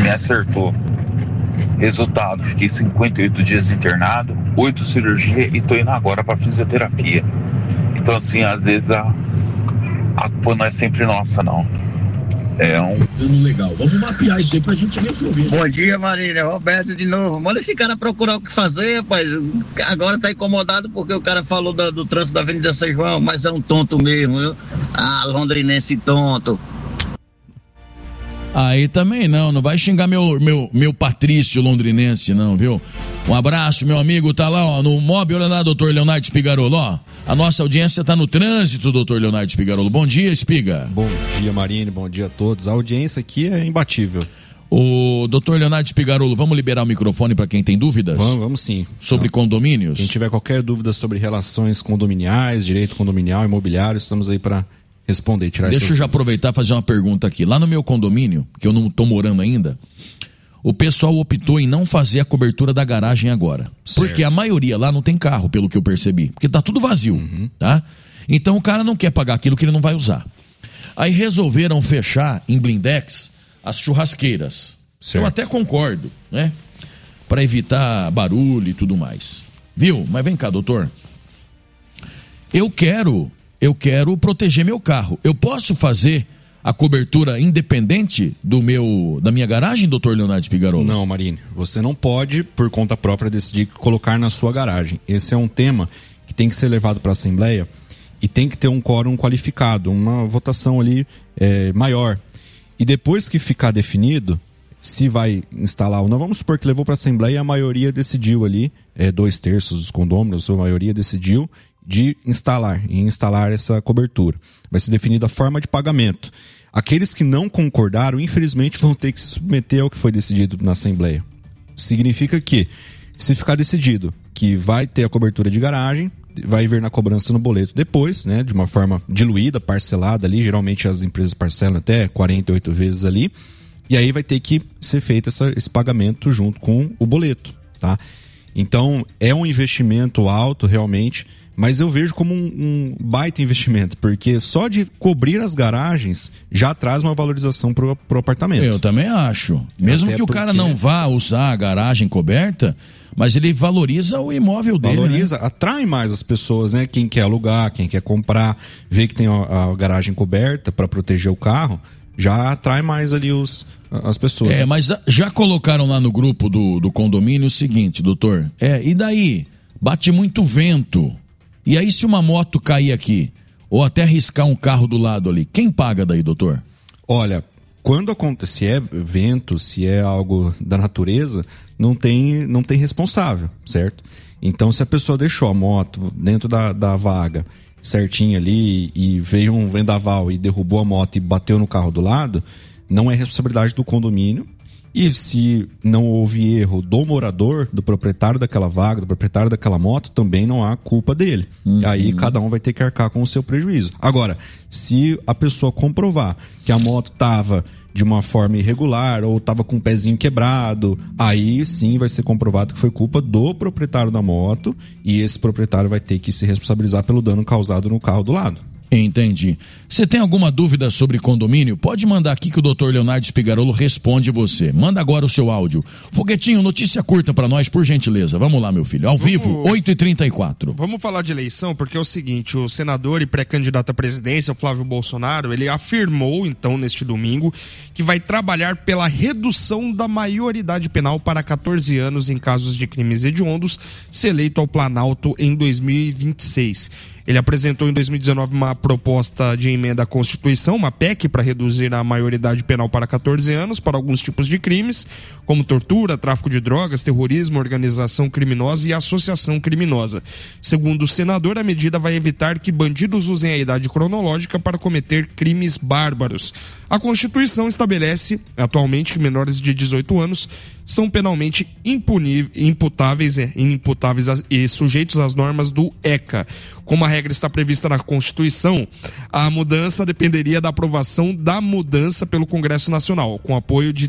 me acertou. Resultado, fiquei 58 dias internado, 8 cirurgias e tô indo agora pra fisioterapia. Então assim, às vezes a culpa não é sempre nossa, não. Legal, vamos mapear isso aí pra gente resolver. Bom dia, Marília, Roberto de novo. Manda esse cara procurar o que fazer, rapaz. Agora tá incomodado porque o cara falou do trânsito da Avenida São João, mas é um tonto mesmo, viu? Ah, londrinense tonto. Aí também não vai xingar meu Patrício londrinense não, viu? Um abraço, meu amigo, tá lá, ó, no Mob, olha lá, doutor Leonardo Spigarolo, ó. A nossa audiência tá no trânsito, doutor Leonardo Spigarolo. Bom dia, Spiga. Bom dia, Marine, bom dia a todos. A audiência aqui é imbatível. O doutor Leonardo Spigarolo, vamos liberar o microfone para quem tem dúvidas? Vamos sim. Sobre condomínios? Quem tiver qualquer dúvida sobre relações condominiais, direito condominial, imobiliário, estamos aí para responder, tirar essas Deixa eu já aproveitar e fazer uma pergunta aqui. Lá no meu condomínio, que eu não estou morando ainda, o pessoal optou em não fazer a cobertura da garagem agora. Certo. Porque a maioria lá não tem carro, pelo que eu percebi. Porque tá tudo vazio, tá? Então o cara não quer pagar aquilo que ele não vai usar. Aí resolveram fechar em blindex as churrasqueiras. Certo. Eu até concordo, né? Para evitar barulho e tudo mais. Viu? Mas vem cá, doutor. Eu quero proteger meu carro. Eu posso fazer a cobertura independente da minha garagem, doutor Leonardo Spigarolo? Não, Marine. Você não pode, por conta própria, decidir colocar na sua garagem. Esse é um tema que tem que ser levado para a Assembleia e tem que ter um quórum qualificado, uma votação ali maior. E depois que ficar definido se vai instalar ou não, vamos supor que levou para a Assembleia e a maioria decidiu ali, 2/3 dos condôminos, a maioria decidiu de instalar essa cobertura. Vai ser definida a forma de pagamento. Aqueles que não concordaram, infelizmente, vão ter que se submeter ao que foi decidido na Assembleia. Significa que, se ficar decidido que vai ter a cobertura de garagem, vai vir na cobrança no boleto depois, né, de uma forma diluída, parcelada ali, geralmente as empresas parcelam até 48 vezes ali, e aí vai ter que ser feito esse pagamento junto com o boleto, tá? Então, é um investimento alto, realmente, mas eu vejo como um baita investimento, porque só de cobrir as garagens já traz uma valorização pro apartamento. Eu também acho. Mesmo que o cara não vá usar a garagem coberta, mas ele valoriza o imóvel dele. Valoriza, né? Atrai mais as pessoas, né? Quem quer alugar, quem quer comprar, vê que tem a garagem coberta para proteger o carro, já atrai mais ali as pessoas. Né? Mas já colocaram lá no grupo do condomínio o seguinte, doutor. E daí? Bate muito vento. E aí, se uma moto cair aqui, ou até arriscar um carro do lado ali, quem paga daí, doutor? Olha, quando acontece, se é vento, se é algo da natureza, não tem responsável, certo? Então, se a pessoa deixou a moto dentro da vaga certinha ali e veio um vendaval e derrubou a moto e bateu no carro do lado, não é responsabilidade do condomínio. E se não houve erro do morador, do proprietário daquela vaga, do proprietário daquela moto, também não há culpa dele. Aí cada um vai ter que arcar com o seu prejuízo. Agora, se a pessoa comprovar que a moto estava de uma forma irregular ou estava com o pezinho quebrado, aí sim vai ser comprovado que foi culpa do proprietário da moto e esse proprietário vai ter que se responsabilizar pelo dano causado no carro do lado. Entendi. Você tem alguma dúvida sobre condomínio? Pode mandar aqui que o Dr. Leonardo Spigarolo responde você. Manda agora o seu áudio. Foguetinho, notícia curta pra nós, por gentileza. Vamos lá, meu filho. Ao vivo, 8h34. Vamos falar de eleição, porque é o seguinte, o senador e pré-candidato à presidência, Flávio Bolsonaro, ele afirmou, então, neste domingo, que vai trabalhar pela redução da maioridade penal para 14 anos em casos de crimes hediondos, se eleito ao Planalto em 2026. Ele apresentou em 2019 uma proposta de emenda à Constituição, uma PEC, para reduzir a maioridade penal para 14 anos para alguns tipos de crimes, como tortura, tráfico de drogas, terrorismo, organização criminosa e associação criminosa. Segundo o senador, a medida vai evitar que bandidos usem a idade cronológica para cometer crimes bárbaros. A Constituição estabelece, atualmente, que menores de 18 anos são penalmente imputáveis e sujeitos às normas do ECA. Como a regra está prevista na Constituição, a mudança dependeria da aprovação da mudança pelo Congresso Nacional, com apoio de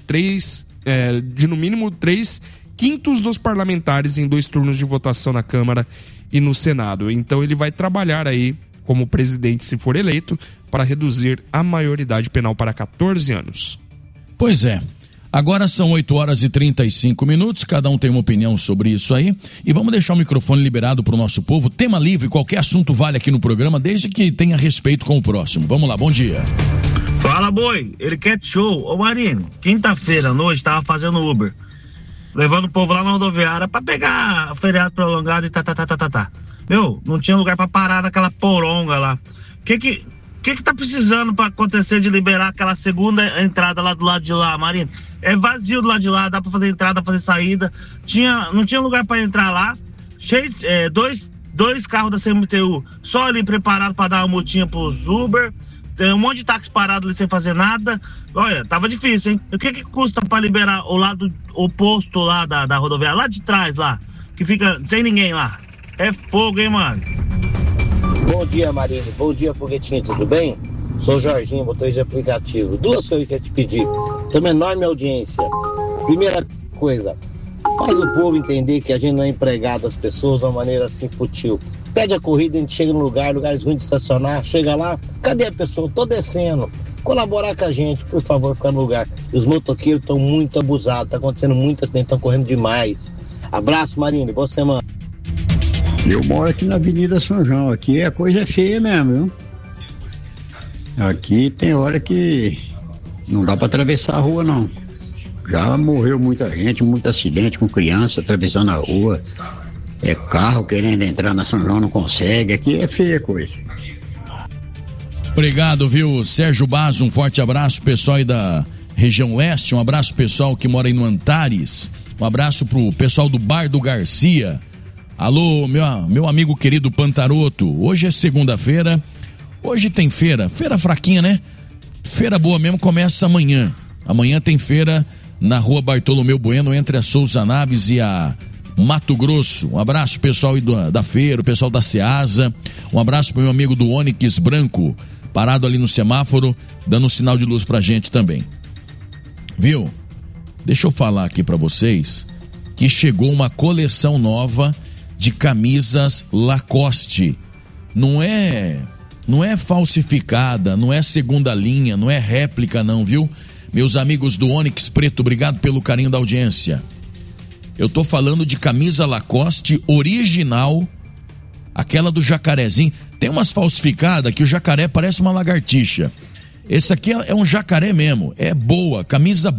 no mínimo 3/5 dos parlamentares em 2 turnos de votação na Câmara e no Senado. Então ele vai trabalhar aí como presidente, se for eleito, para reduzir a maioridade penal para 14 anos. Pois é. Agora são 8h35, cada um tem uma opinião sobre isso aí. E vamos deixar o microfone liberado para o nosso povo. Tema livre, qualquer assunto vale aqui no programa, desde que tenha respeito com o próximo. Vamos lá, bom dia. Fala, boi, ele quer show. Ô Marino, quinta-feira à noite tava fazendo Uber, levando o povo lá na rodoviária pra pegar feriado prolongado e tá. Meu, não tinha lugar pra parar naquela poronga lá. Que tá precisando pra acontecer de liberar aquela segunda entrada lá do lado de lá, Marino? É vazio do lado de lá, dá pra fazer entrada, fazer saída. Não tinha lugar pra entrar lá. Cheio, dois carros da CMTU só ali preparado pra dar uma multinha pros Uber. Tem um monte de táxi parado ali sem fazer nada. Olha, tava difícil, hein? O que custa pra liberar o lado oposto lá da rodoviária? Lá de trás, lá. Que fica sem ninguém lá. É fogo, hein, mano? Bom dia, Marino. Bom dia, Foguetinho. Tudo bem? Sou o Jorginho, motorista de aplicativo. Duas coisas que eu te pedi. Tem uma enorme audiência. Primeira coisa, faz o povo entender que a gente não é empregado das pessoas de uma maneira assim fútil. Pede a corrida, a gente chega no lugares ruins de estacionar, chega lá, cadê a pessoa? Tô descendo. Colaborar com a gente, por favor, ficar no lugar. E os motoqueiros estão muito abusados, tá acontecendo muito acidente, estão correndo demais. Abraço, Marino, boa semana. Eu moro aqui na Avenida São João, aqui a coisa é feia mesmo, viu? Aqui tem hora que não dá para atravessar a rua, não. Já morreu muita gente, muito acidente com criança atravessando a rua. É carro querendo entrar na São João, não consegue. Aqui é feia a coisa. Obrigado, viu, Sérgio Basso, um forte abraço, pessoal aí da região leste, um abraço pessoal que mora aí no Antares, um abraço pro pessoal do Bar do Garcia. Alô, meu amigo querido Pantaroto, hoje é segunda-feira, hoje tem feira fraquinha, né? Feira boa mesmo começa amanhã. Amanhã tem feira na rua Bartolomeu Bueno, entre a Souza Naves e a Mato Grosso. Um abraço pessoal aí da feira, o pessoal da Ceasa, um abraço pro meu amigo do Onix Branco, parado ali no semáforo, dando um sinal de luz pra gente também. Viu? Deixa eu falar aqui pra vocês que chegou uma coleção nova de camisas Lacoste. Não é falsificada, não é segunda linha, não é réplica não, viu? Meus amigos do Onix Preto, obrigado pelo carinho da audiência. Eu tô falando de camisa Lacoste original, aquela do jacarezinho. Tem umas falsificadas que o jacaré parece uma lagartixa. Esse aqui é um jacaré mesmo, é boa, camisa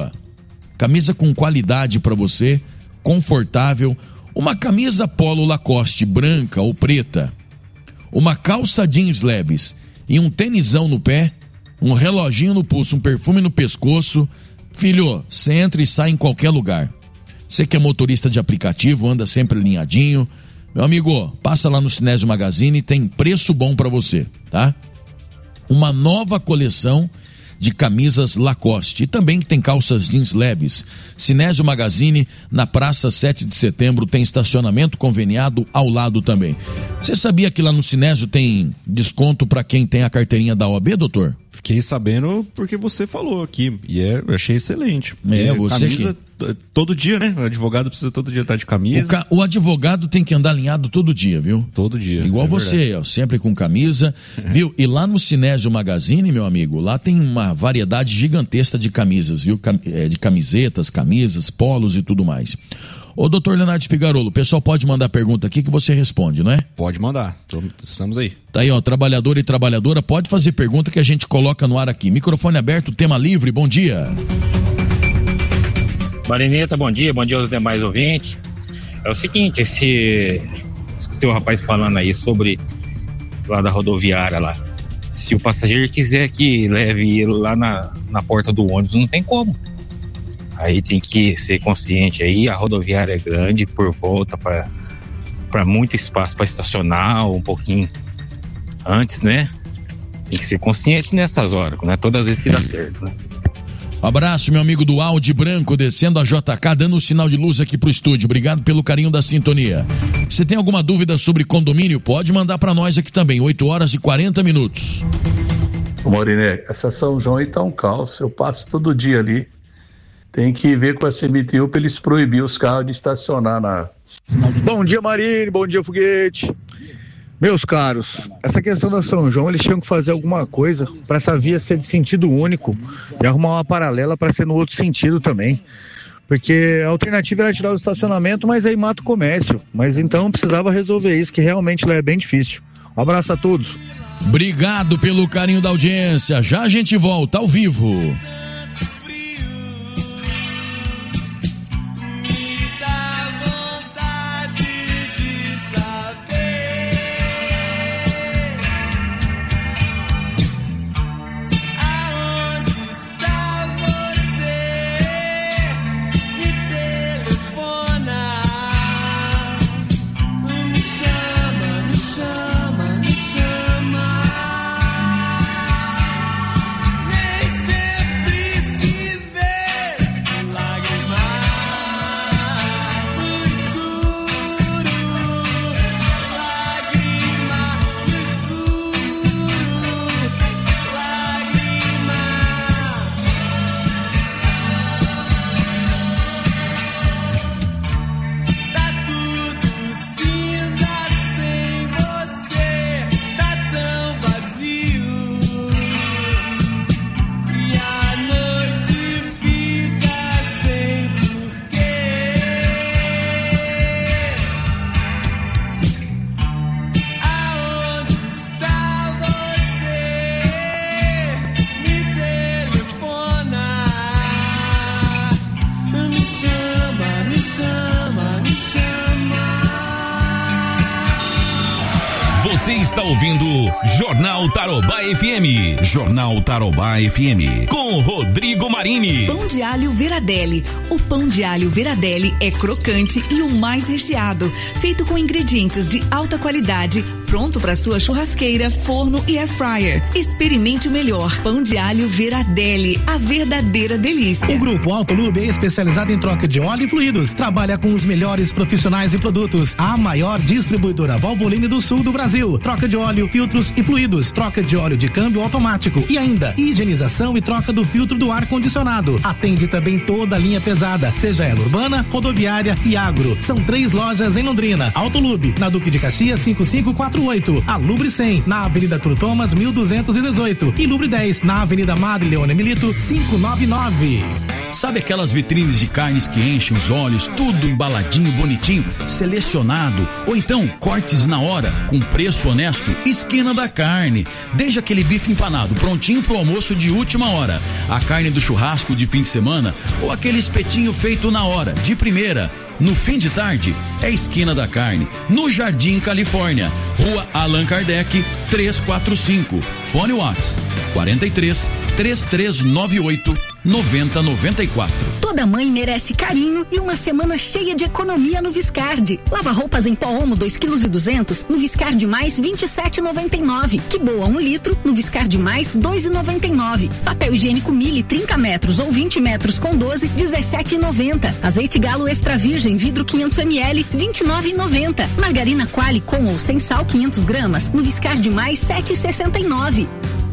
com qualidade pra você, confortável. Uma camisa polo Lacoste branca ou preta, uma calça jeans leves e um tênisão no pé, um reloginho no pulso, um perfume no pescoço. Filho, você entra e sai em qualquer lugar. Você que é motorista de aplicativo, anda sempre alinhadinho, meu amigo, passa lá no Cinésio Magazine, tem preço bom pra você, tá? Uma nova coleção de camisas Lacoste e também tem calças jeans leves. Cinésio Magazine, na Praça 7 de Setembro, tem estacionamento conveniado ao lado também. Você sabia que lá no Cinésio tem desconto para quem tem a carteirinha da OAB, doutor? Fiquei sabendo porque você falou aqui e eu achei excelente. Você camisa todo dia, né? O advogado precisa todo dia estar de camisa. O advogado tem que andar alinhado todo dia, viu? Todo dia. Igual você, ó, sempre com camisa, viu? E lá no Cinésio Magazine, meu amigo, lá tem uma variedade gigantesca de camisas, viu? De camisetas, camisas, polos e tudo mais. Ô, doutor Leonardo Spigarolo, o pessoal pode mandar pergunta aqui que você responde, não é? Pode mandar, estamos aí. Tá aí, ó, trabalhador e trabalhadora, pode fazer pergunta que a gente coloca no ar aqui. Microfone aberto, tema livre, bom dia. Marineta, bom dia aos demais ouvintes. É o seguinte, escutei o rapaz falando aí sobre lá da rodoviária lá. Se o passageiro quiser que leve ele lá na porta do ônibus, não tem como. Aí tem que ser consciente aí, a rodoviária é grande, por volta para muito espaço para estacionar um pouquinho antes, né? Tem que ser consciente nessas horas, não é todas as vezes que dá certo, né? Abraço, meu amigo do Audi Branco, descendo a JK, dando um sinal de luz aqui pro estúdio. Obrigado pelo carinho da sintonia. Você tem alguma dúvida sobre condomínio? Pode mandar para nós aqui também, 8h40. Ô Maurinê, essa São João aí tá um caos, eu passo todo dia ali. Tem que ver com a CMTU para eles proibir os carros de estacionar na... Bom dia, Marine, bom dia, Foguete. Meus caros, essa questão da São João, eles tinham que fazer alguma coisa para essa via ser de sentido único e arrumar uma paralela para ser no outro sentido também. Porque a alternativa era tirar o estacionamento, mas aí mata o comércio. Mas então precisava resolver isso, que realmente lá é bem difícil. Um abraço a todos. Obrigado pelo carinho da audiência. Já a gente volta ao vivo. Você está ouvindo Jornal Tarobá FM. Jornal Tarobá FM. Com Rodrigo Marini. Pão de alho Veradelli. O pão de alho Veradelli é crocante e o mais recheado. Feito com ingredientes de alta qualidade. Pronto para sua churrasqueira, forno e air fryer. Experimente o melhor. Pão de alho Veradelli. A verdadeira delícia. O Grupo Autolube é especializado em troca de óleo e fluidos. Trabalha com os melhores profissionais e produtos. A maior distribuidora Valvoline do sul do Brasil. Troca de óleo, filtros e fluidos. Troca de óleo de câmbio automático. E ainda, higienização e troca do filtro do ar-condicionado. Atende também toda a linha pesada, seja ela urbana, rodoviária e agro. São 3 lojas em Londrina. Autolube, na Duque de Caxias 5548. A Lubre 100, na Avenida Arthur Thomas 1218. E Lubre 10, na Avenida Madre Leona Milito 599. Sabe aquelas vitrines de carnes que enchem os olhos, tudo embaladinho, bonitinho, selecionado, ou então cortes na hora, com preço honesto? Esquina da Carne. Desde aquele bife empanado, prontinho pro almoço de última hora, a carne do churrasco de fim de semana, ou aquele espetinho feito na hora, de primeira. No fim de tarde, é Esquina da Carne, no Jardim Califórnia, Rua Allan Kardec 345, fone Whats 43 3398 9094. Toda mãe merece carinho e uma semana cheia de economia no Viscardi. Lava roupas em pó Omo 2,2 kg no Viscardi Mais 27,99. Que boa 1 litro no Viscardi Mais 2,99. Papel higiênico Mili 30 metros ou 20 metros com 12 17,90. Azeite Galo Extra Virgem vidro 500 ml 29,90. Margarina Qualy com ou sem sal 500 gramas no Viscardi Mais 7,69.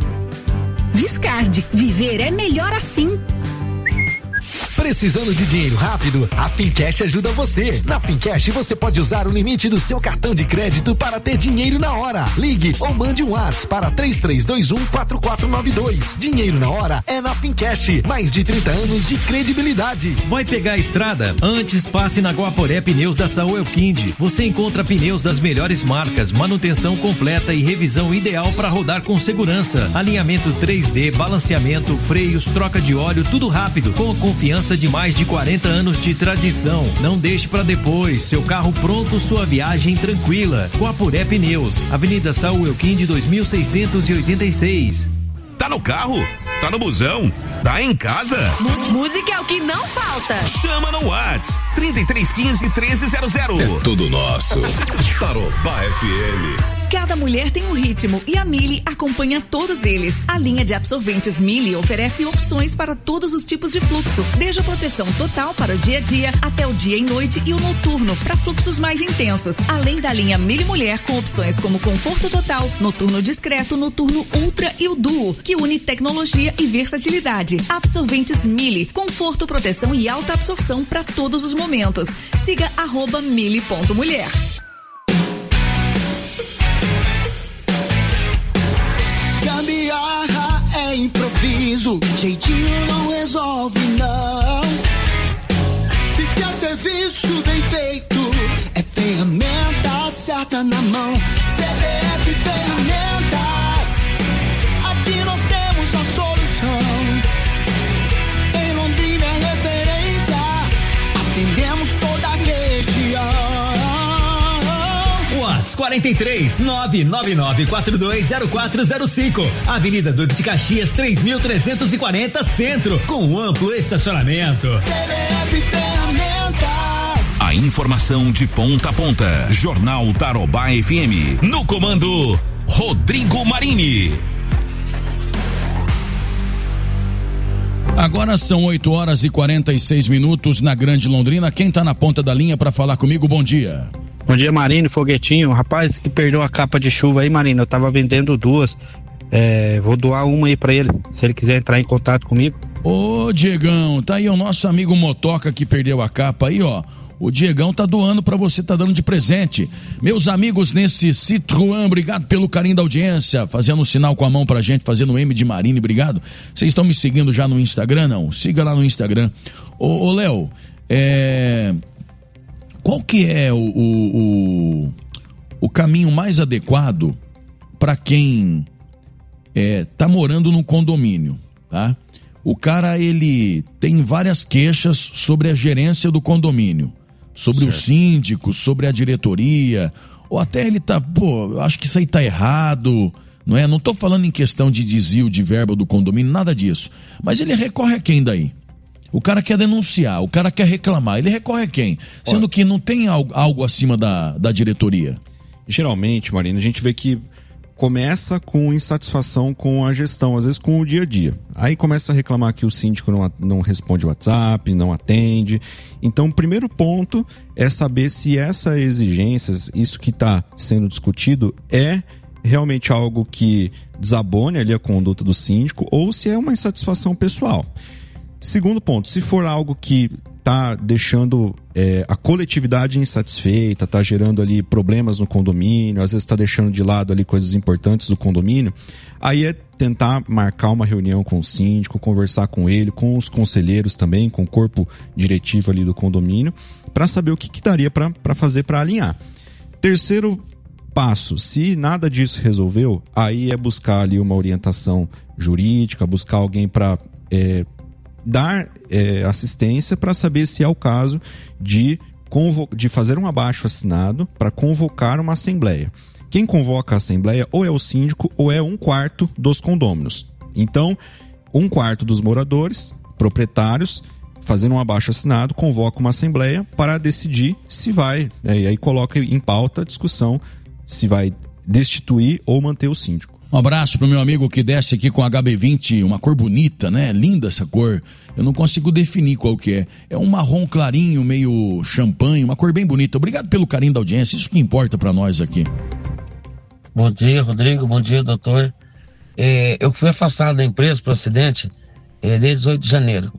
Viscardi, viver é melhor assim. Precisando de dinheiro rápido? A Fincash ajuda você. Na Fincash você pode usar o limite do seu cartão de crédito para ter dinheiro na hora. Ligue ou mande um WhatsApp para 3321-4492. Dinheiro na hora é na Fincash. Mais de 30 anos de credibilidade. Vai pegar a estrada? Antes passe na Guaporé Pneus da Saúl Elquinde. Você encontra pneus das melhores marcas, manutenção completa e revisão ideal para rodar com segurança. Alinhamento 3D, balanceamento, freios, troca de óleo, tudo rápido, com a confiança de mais de 40 anos de tradição. Não deixe para depois. Seu carro pronto, sua viagem tranquila. Guapuré Pneus, Avenida Saúl Elquinde 2686. Tá no carro? Tá no busão? Tá em casa? Música é o que não falta. Chama no Whats 3315-1300. É tudo nosso. Tarobá FM. Cada mulher tem um ritmo e a Mili acompanha todos eles. A linha de absorventes Mili oferece opções para todos os tipos de fluxo, desde a proteção total para o dia a dia até o dia e noite e o noturno para fluxos mais intensos. Além da linha Mili Mulher com opções como conforto total, noturno discreto, noturno ultra e o duo, que une tecnologia e versatilidade. Absorventes Mili, conforto, proteção e alta absorção para todos os momentos. Siga @mili.mulher. sorriso, jeitinho não resolve não. Se quer serviço bem feito, é ferramenta certa na mão. CBF Ferramentas, aqui nós temos a solução. Em Londrina é referência, atendemos toda a região. Whats 43 999420405, Avenida Duque de Caxias 3340 Centro, com amplo estacionamento. CBF Ferramentas. A informação de ponta a ponta. Jornal Tarobá FM. No comando, Rodrigo Marini. Agora são 8h46 na Grande Londrina. Quem tá na ponta da linha para falar comigo? Bom dia. Bom dia, Marino, Foguetinho. Rapaz, que perdeu a capa de chuva aí, Marino. Eu tava vendendo duas. Vou doar uma aí pra ele, se ele quiser entrar em contato comigo. Ô, Diegão, tá aí o nosso amigo Motoca que perdeu a capa aí, ó. O Diegão tá doando pra você, tá dando de presente. Meus amigos nesse Citroën, obrigado pelo carinho da audiência, fazendo um sinal com a mão pra gente, fazendo M de Marine, obrigado. Vocês estão me seguindo já no Instagram, não? Siga lá no Instagram. Ô Léo, qual que é o caminho mais adequado pra quem tá morando num condomínio, tá? O cara, ele tem várias queixas sobre a gerência do condomínio, sobre o síndico, sobre a diretoria, ou até ele tá, eu acho que isso aí tá errado, não é? Não tô falando em questão de desvio de verba do condomínio, nada disso. Mas ele recorre a quem daí? O cara quer denunciar, o cara quer reclamar, ele recorre a quem? Sendo que não tem algo acima da diretoria. Geralmente, Marina, a gente vê que começa com insatisfação com a gestão, às vezes com o dia a dia. Aí começa a reclamar que o síndico não responde o WhatsApp, não atende. Então, o primeiro ponto é saber se essas exigências, isso que está sendo discutido, é realmente algo que desabone ali a conduta do síndico ou se é uma insatisfação pessoal. Segundo ponto, se for algo que está deixando a coletividade insatisfeita, está gerando ali problemas no condomínio, às vezes está deixando de lado ali coisas importantes do condomínio, aí é tentar marcar uma reunião com o síndico, conversar com ele, com os conselheiros também, com o corpo diretivo ali do condomínio, para saber o que daria para fazer para alinhar. Terceiro passo, se nada disso resolveu, aí é buscar ali uma orientação jurídica, buscar alguém para dar assistência para saber se é o caso de fazer um abaixo-assinado para convocar uma assembleia. Quem convoca a assembleia ou é o síndico ou é 1/4 dos condôminos. Então, 1/4 dos moradores, proprietários, fazendo um abaixo-assinado, convoca uma assembleia para decidir se vai, e aí coloca em pauta a discussão se vai destituir ou manter o síndico. Um abraço pro meu amigo que desce aqui com HB20, uma cor bonita, né? Linda essa cor. Eu não consigo definir qual que é. É um marrom clarinho, meio champanhe, uma cor bem bonita. Obrigado pelo carinho da audiência, isso que importa pra nós aqui. Bom dia, Rodrigo. Bom dia, doutor. Eu fui afastado da empresa por acidente desde 8 de janeiro.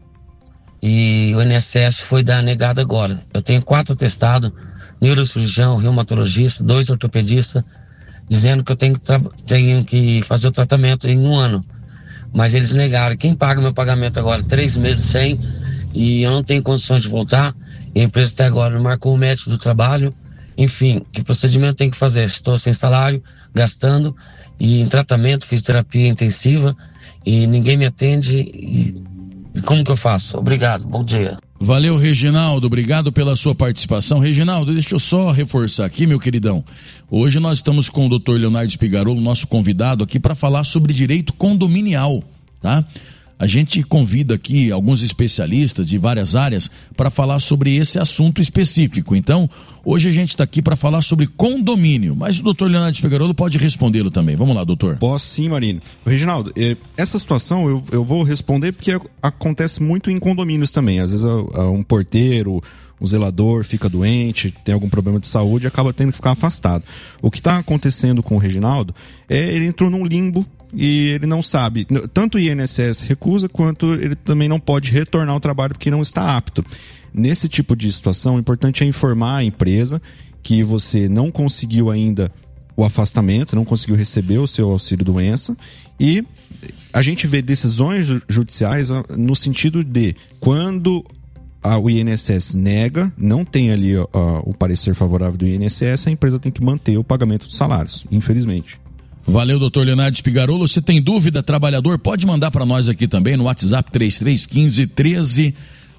E o INSS foi dar negada agora. Eu tenho 4 atestados, neurocirurgião, reumatologista, 2 ortopedistas, dizendo que eu tenho que fazer o tratamento em 1 ano. Mas eles negaram. Quem paga meu pagamento agora? 3 meses sem, e eu não tenho condições de voltar. E a empresa até agora não marcou o médico do trabalho. Enfim, que procedimento tem que fazer? Estou sem salário, gastando, e em tratamento, fisioterapia intensiva, e ninguém me atende. E como que eu faço? Obrigado, bom dia. Valeu, Reginaldo, obrigado pela sua participação. Reginaldo, deixa eu só reforçar aqui, meu queridão. Hoje nós estamos com o Dr. Leonardo Spigarolo, nosso convidado aqui, para falar sobre direito condominial, tá? A gente convida aqui alguns especialistas de várias áreas para falar sobre esse assunto específico. Então, hoje a gente está aqui para falar sobre condomínio, mas o doutor Leonardo Spigarolo pode respondê-lo também. Vamos lá, doutor. Posso sim, Marino. Reginaldo, essa situação eu vou responder porque acontece muito em condomínios também. Às vezes um porteiro, o zelador fica doente, tem algum problema de saúde e acaba tendo que ficar afastado. O que está acontecendo com o Reginaldo ele entrou num limbo e ele não sabe, tanto o INSS recusa, quanto ele também não pode retornar ao trabalho porque não está apto. Nesse tipo de situação, o importante é informar a empresa que você não conseguiu ainda o afastamento, não conseguiu receber o seu auxílio-doença, e a gente vê decisões judiciais no sentido de quando o INSS nega, não tem ali o parecer favorável do INSS, a empresa tem que manter o pagamento dos salários, infelizmente. Valeu, doutor Leonardo Spigarolo. Se tem dúvida, trabalhador, pode mandar para nós aqui também no WhatsApp 3315-1300.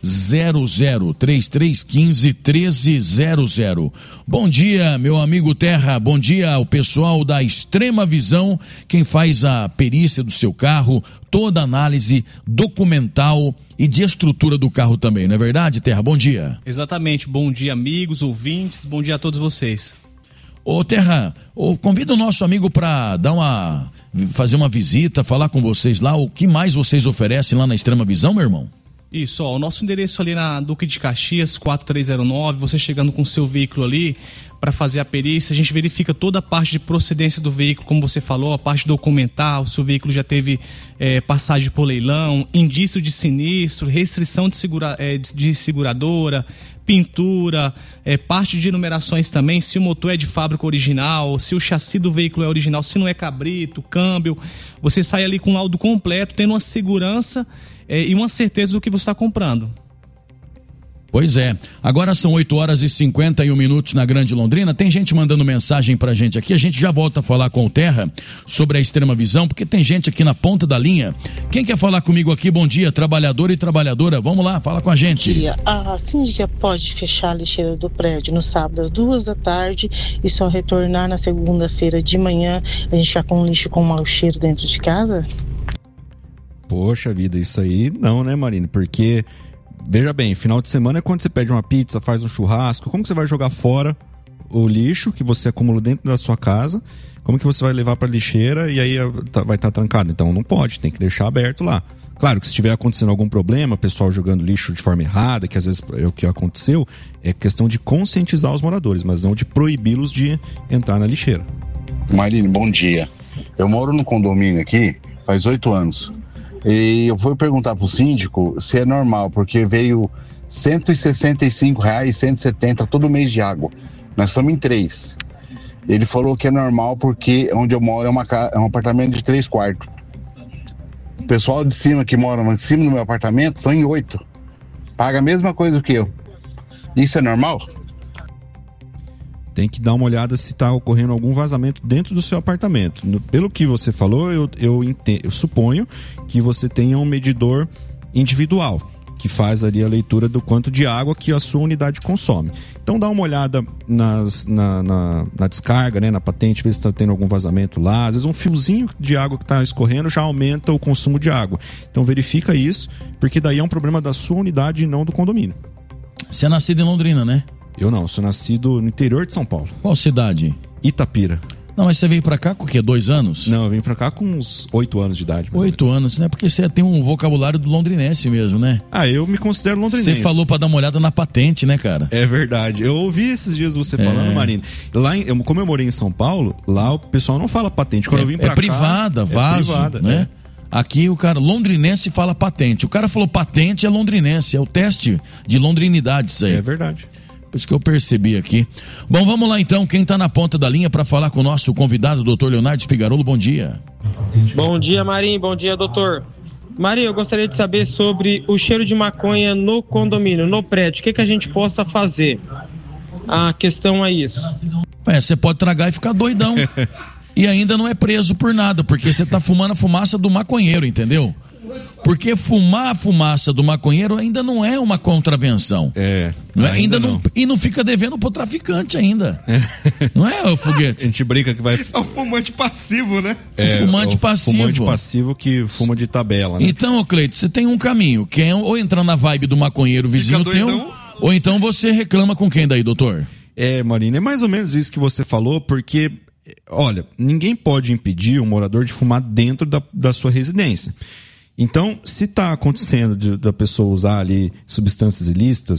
3315-1300. Bom dia, meu amigo Terra. Bom dia ao pessoal da Extrema Visão, quem faz a perícia do seu carro, toda a análise documental e de estrutura do carro também, não é verdade, Terra? Bom dia. Exatamente. Bom dia, amigos, ouvintes. Bom dia a todos vocês. Ô Terra, convida o nosso amigo para fazer uma visita, falar com vocês lá. O que mais vocês oferecem lá na Extrema Visão, meu irmão? Isso, o nosso endereço ali na Duque de Caxias, 4309, você chegando com o seu veículo ali para fazer a perícia, a gente verifica toda a parte de procedência do veículo, como você falou, a parte documental, se o veículo já teve passagem por leilão, indício de sinistro, restrição de seguradora, pintura, parte de numerações também, se o motor é de fábrica original, se o chassi do veículo é original, se não é cabrito, câmbio, você sai ali com o laudo completo, tendo uma segurança e uma certeza do que você está comprando. Pois é. Agora são 8h51 na Grande Londrina. Tem gente mandando mensagem pra gente aqui. A gente já volta a falar com o Terra sobre a Extrema Visão, porque tem gente aqui na ponta da linha. Quem quer falar comigo aqui? Bom dia, trabalhador e trabalhadora. Vamos lá, fala com a gente. Bom dia. A síndica pode fechar a lixeira do prédio no sábado às 14h e só retornar na segunda-feira de manhã. A gente ficar com lixo com mau cheiro dentro de casa? Poxa vida, isso aí não, né, Marina? Porque, veja bem, final de semana é quando você pede uma pizza, faz um churrasco. Como que você vai jogar fora o lixo que você acumula dentro da sua casa? Como que você vai levar para a lixeira e aí vai estar trancado? Então não pode, tem que deixar aberto lá. Claro que se estiver acontecendo algum problema, pessoal jogando lixo de forma errada, que às vezes é o que aconteceu, é questão de conscientizar os moradores, mas não de proibi-los de entrar na lixeira. Marine, bom dia. Eu moro no condomínio aqui faz 8 anos. E eu fui perguntar pro síndico se é normal, porque veio R$165, 170 todo mês de água. Nós estamos em 3. Ele falou que é normal porque onde eu moro é um apartamento de 3 quartos. O pessoal de cima que mora em cima do meu apartamento são em 8. Paga a mesma coisa que eu. Isso é normal? Tem que dar uma olhada se está ocorrendo algum vazamento dentro do seu apartamento. Pelo que você falou, eu suponho que você tenha um medidor individual, que faz ali a leitura do quanto de água que a sua unidade consome. Então dá uma olhada na descarga, né, na patente, ver se está tendo algum vazamento lá. Às vezes um fiozinho de água que está escorrendo já aumenta o consumo de água. Então verifica isso, porque daí é um problema da sua unidade e não do condomínio. Você é nascido em Londrina, né? Eu não, sou nascido no interior de São Paulo. Qual cidade? Itapira. Não, mas você veio pra cá com o quê? 2 anos? Não, eu vim pra cá com uns 8 anos de idade. 8 anos, né? Porque você tem um vocabulário do londrinense mesmo, né? Ah, eu me considero londrinense. Você falou pra dar uma olhada na patente, né, cara? É verdade. Eu ouvi esses dias você falando, Marina. Lá, como eu morei em São Paulo, lá o pessoal não fala patente. Quando eu vim pra cá... Privada, vaso, né? Aqui o cara, londrinense fala patente. O cara falou patente é londrinense, é o teste de londrinidade isso aí. É verdade. Por isso que eu percebi aqui. Bom, vamos lá então, quem está na ponta da linha para falar com o nosso convidado, doutor Leonardo Spigarolo, bom dia. Bom dia, Marinho, bom dia, doutor. Marinho, eu gostaria de saber sobre o cheiro de maconha no condomínio, no prédio, o que a gente possa fazer? A questão é isso. Você pode tragar e ficar doidão. E ainda não é preso por nada, porque você está fumando a fumaça do maconheiro, entendeu? Porque fumar a fumaça do maconheiro ainda não é uma contravenção. Não é? Ainda não. E não fica devendo pro traficante ainda. Não é, o Foguete? A gente brinca que vai... É o fumante passivo, né? É, fumante passivo. Fumante passivo que fuma de tabela, né? Então, Cleito, você tem um caminho, que é ou entrar na vibe do maconheiro vizinho teu, ou então você reclama com quem daí, doutor? Marina, é mais ou menos isso que você falou, porque... Olha, ninguém pode impedir um morador de fumar dentro da sua residência. Então, se está acontecendo da pessoa usar ali substâncias ilícitas,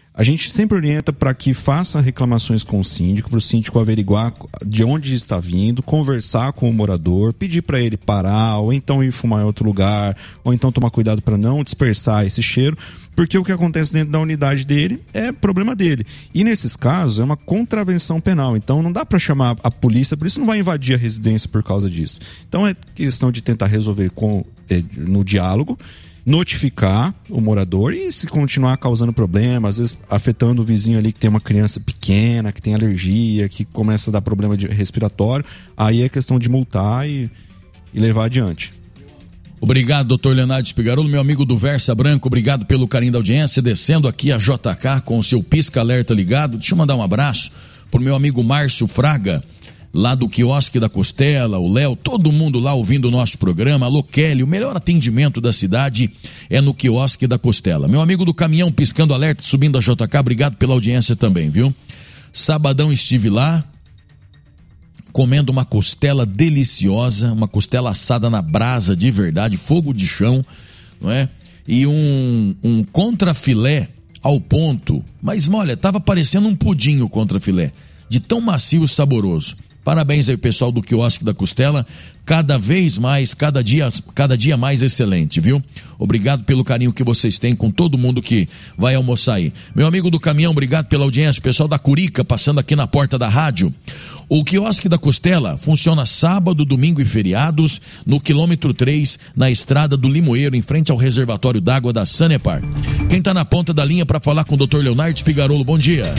A gente sempre orienta para que faça reclamações com o síndico, para o síndico averiguar de onde está vindo, conversar com o morador, pedir para ele parar, ou então ir fumar em outro lugar, ou então tomar cuidado para não dispersar esse cheiro, porque o que acontece dentro da unidade dele é problema dele. E nesses casos é uma contravenção penal, então não dá para chamar a polícia, por isso não vai invadir a residência por causa disso. Então é questão de tentar resolver no diálogo, notificar o morador, e se continuar causando problemas, às vezes afetando o vizinho ali que tem uma criança pequena, que tem alergia, que começa a dar problema respiratório, aí é questão de multar e levar adiante. Obrigado, doutor Leonardo Spigarolo, meu amigo do Versa Branco, obrigado pelo carinho da audiência, descendo aqui a JK com o seu pisca-alerta ligado. Deixa eu mandar um abraço pro meu amigo Márcio Fraga, lá do Quiosque da Costela, o Léo, todo mundo lá ouvindo o nosso programa. Alô, Kelly, o melhor atendimento da cidade é no Quiosque da Costela. Meu amigo do caminhão piscando alerta, subindo a JK, obrigado pela audiência também, viu? Sabadão estive lá, comendo uma costela deliciosa, uma costela assada na brasa de verdade, fogo de chão, não é? E um contrafilé ao ponto, mas olha, tava parecendo um pudim o contrafilé, de tão macio e saboroso. Parabéns aí, pessoal do Quiosque da Costela, cada vez mais, cada dia mais excelente, viu? Obrigado pelo carinho que vocês têm com todo mundo que vai almoçar aí. Meu amigo do caminhão, obrigado pela audiência, o pessoal da Curica passando aqui na porta da rádio. O Quiosque da Costela funciona sábado, domingo e feriados no quilômetro 3, na estrada do Limoeiro, em frente ao reservatório d'água da Sanepar. Quem tá na ponta da linha para falar com o Dr. Leonardo Spigarolo, bom dia.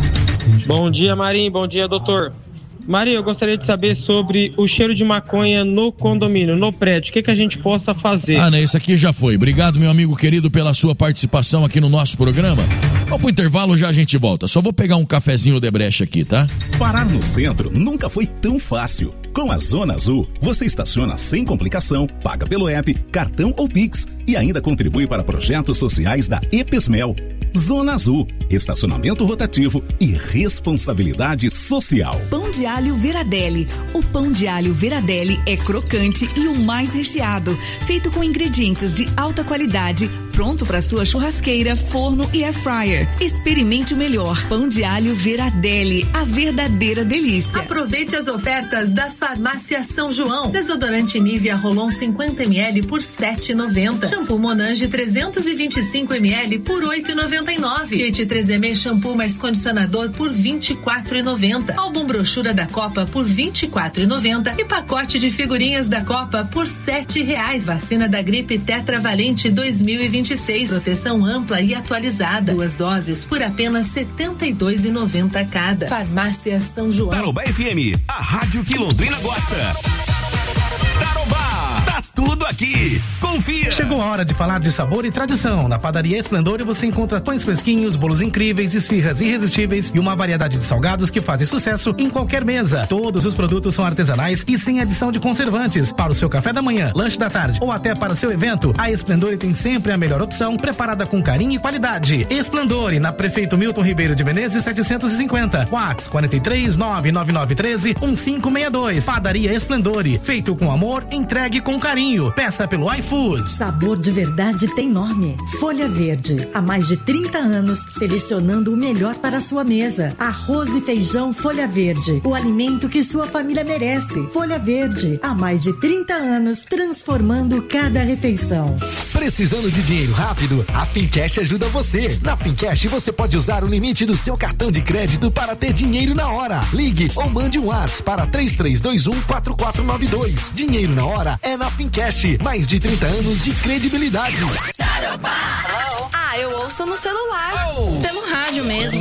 Bom dia, Marinho, bom dia, doutor. Maria, eu gostaria de saber sobre o cheiro de maconha no condomínio, no prédio. O que a gente possa fazer? Ah, né? Esse aqui já foi. Obrigado, meu amigo querido, pela sua participação aqui no nosso programa. Vamos pro intervalo, já a gente volta. Só vou pegar um cafezinho de brecha aqui, tá? Parar no centro nunca foi tão fácil. Com a Zona Azul, você estaciona sem complicação, paga pelo app, cartão ou Pix e ainda contribui para projetos sociais da Epesmel. Zona Azul, estacionamento rotativo e responsabilidade social. Pão de alho Veradelli. O pão de alho Veradelli é crocante e o mais recheado, feito com ingredientes de alta qualidade, pronto para sua churrasqueira, forno e air fryer. Experimente o melhor pão de alho Veradelli, a verdadeira delícia. Aproveite as ofertas das farmácias São João. Desodorante Nivea Rolon 50 ml por R$ 7,90. Shampoo Monange 325 ml por R$ 8,99. Kit 3M shampoo mais condicionador por R$ 24,90. Álbum brochura da Copa por R$ 24,90 e pacote de figurinhas da Copa por R$ 7,00. Vacina da gripe tetravalente 2026. Proteção ampla e atualizada. 2 doses por apenas R$ 72,90 cada. Farmácia São João. Tarobá FM, a rádio que Londrina gosta. Tarobá, tá tudo aqui. Confia. Chegou a hora de falar de sabor e tradição. Na Padaria Esplendor você encontra pães fresquinhos, bolos incríveis, esfirras irresistíveis e uma variedade de salgados que fazem sucesso em qualquer mesa. Todos os produtos são artesanais e sem adição de conservantes. Para o seu café da manhã, lanche da tarde ou até para seu evento, a Esplendor tem sempre a melhor opção, preparada com carinho e qualidade. Esplendor, na Prefeito Milton Ribeiro de Menezes 750. WhatsApp 43 99913 1562. Padaria Esplendor, feito com amor, entregue com carinho. Peça pelo iFood. Sabor de verdade tem nome. Folha Verde. Há mais de 30 anos, selecionando o melhor para a sua mesa. Arroz e feijão Folha Verde. O alimento que sua família merece. Folha Verde. Há mais de 30 anos, transformando cada refeição. Precisando de dinheiro rápido? A Fincash ajuda você. Na Fincash você pode usar o limite do seu cartão de crédito para ter dinheiro na hora. Ligue ou mande um WhatsApp para 3321-4492. Dinheiro na hora é na Fincash. Mais de 30 anos de credibilidade. Ah, eu ouço no celular. Pelo rádio mesmo.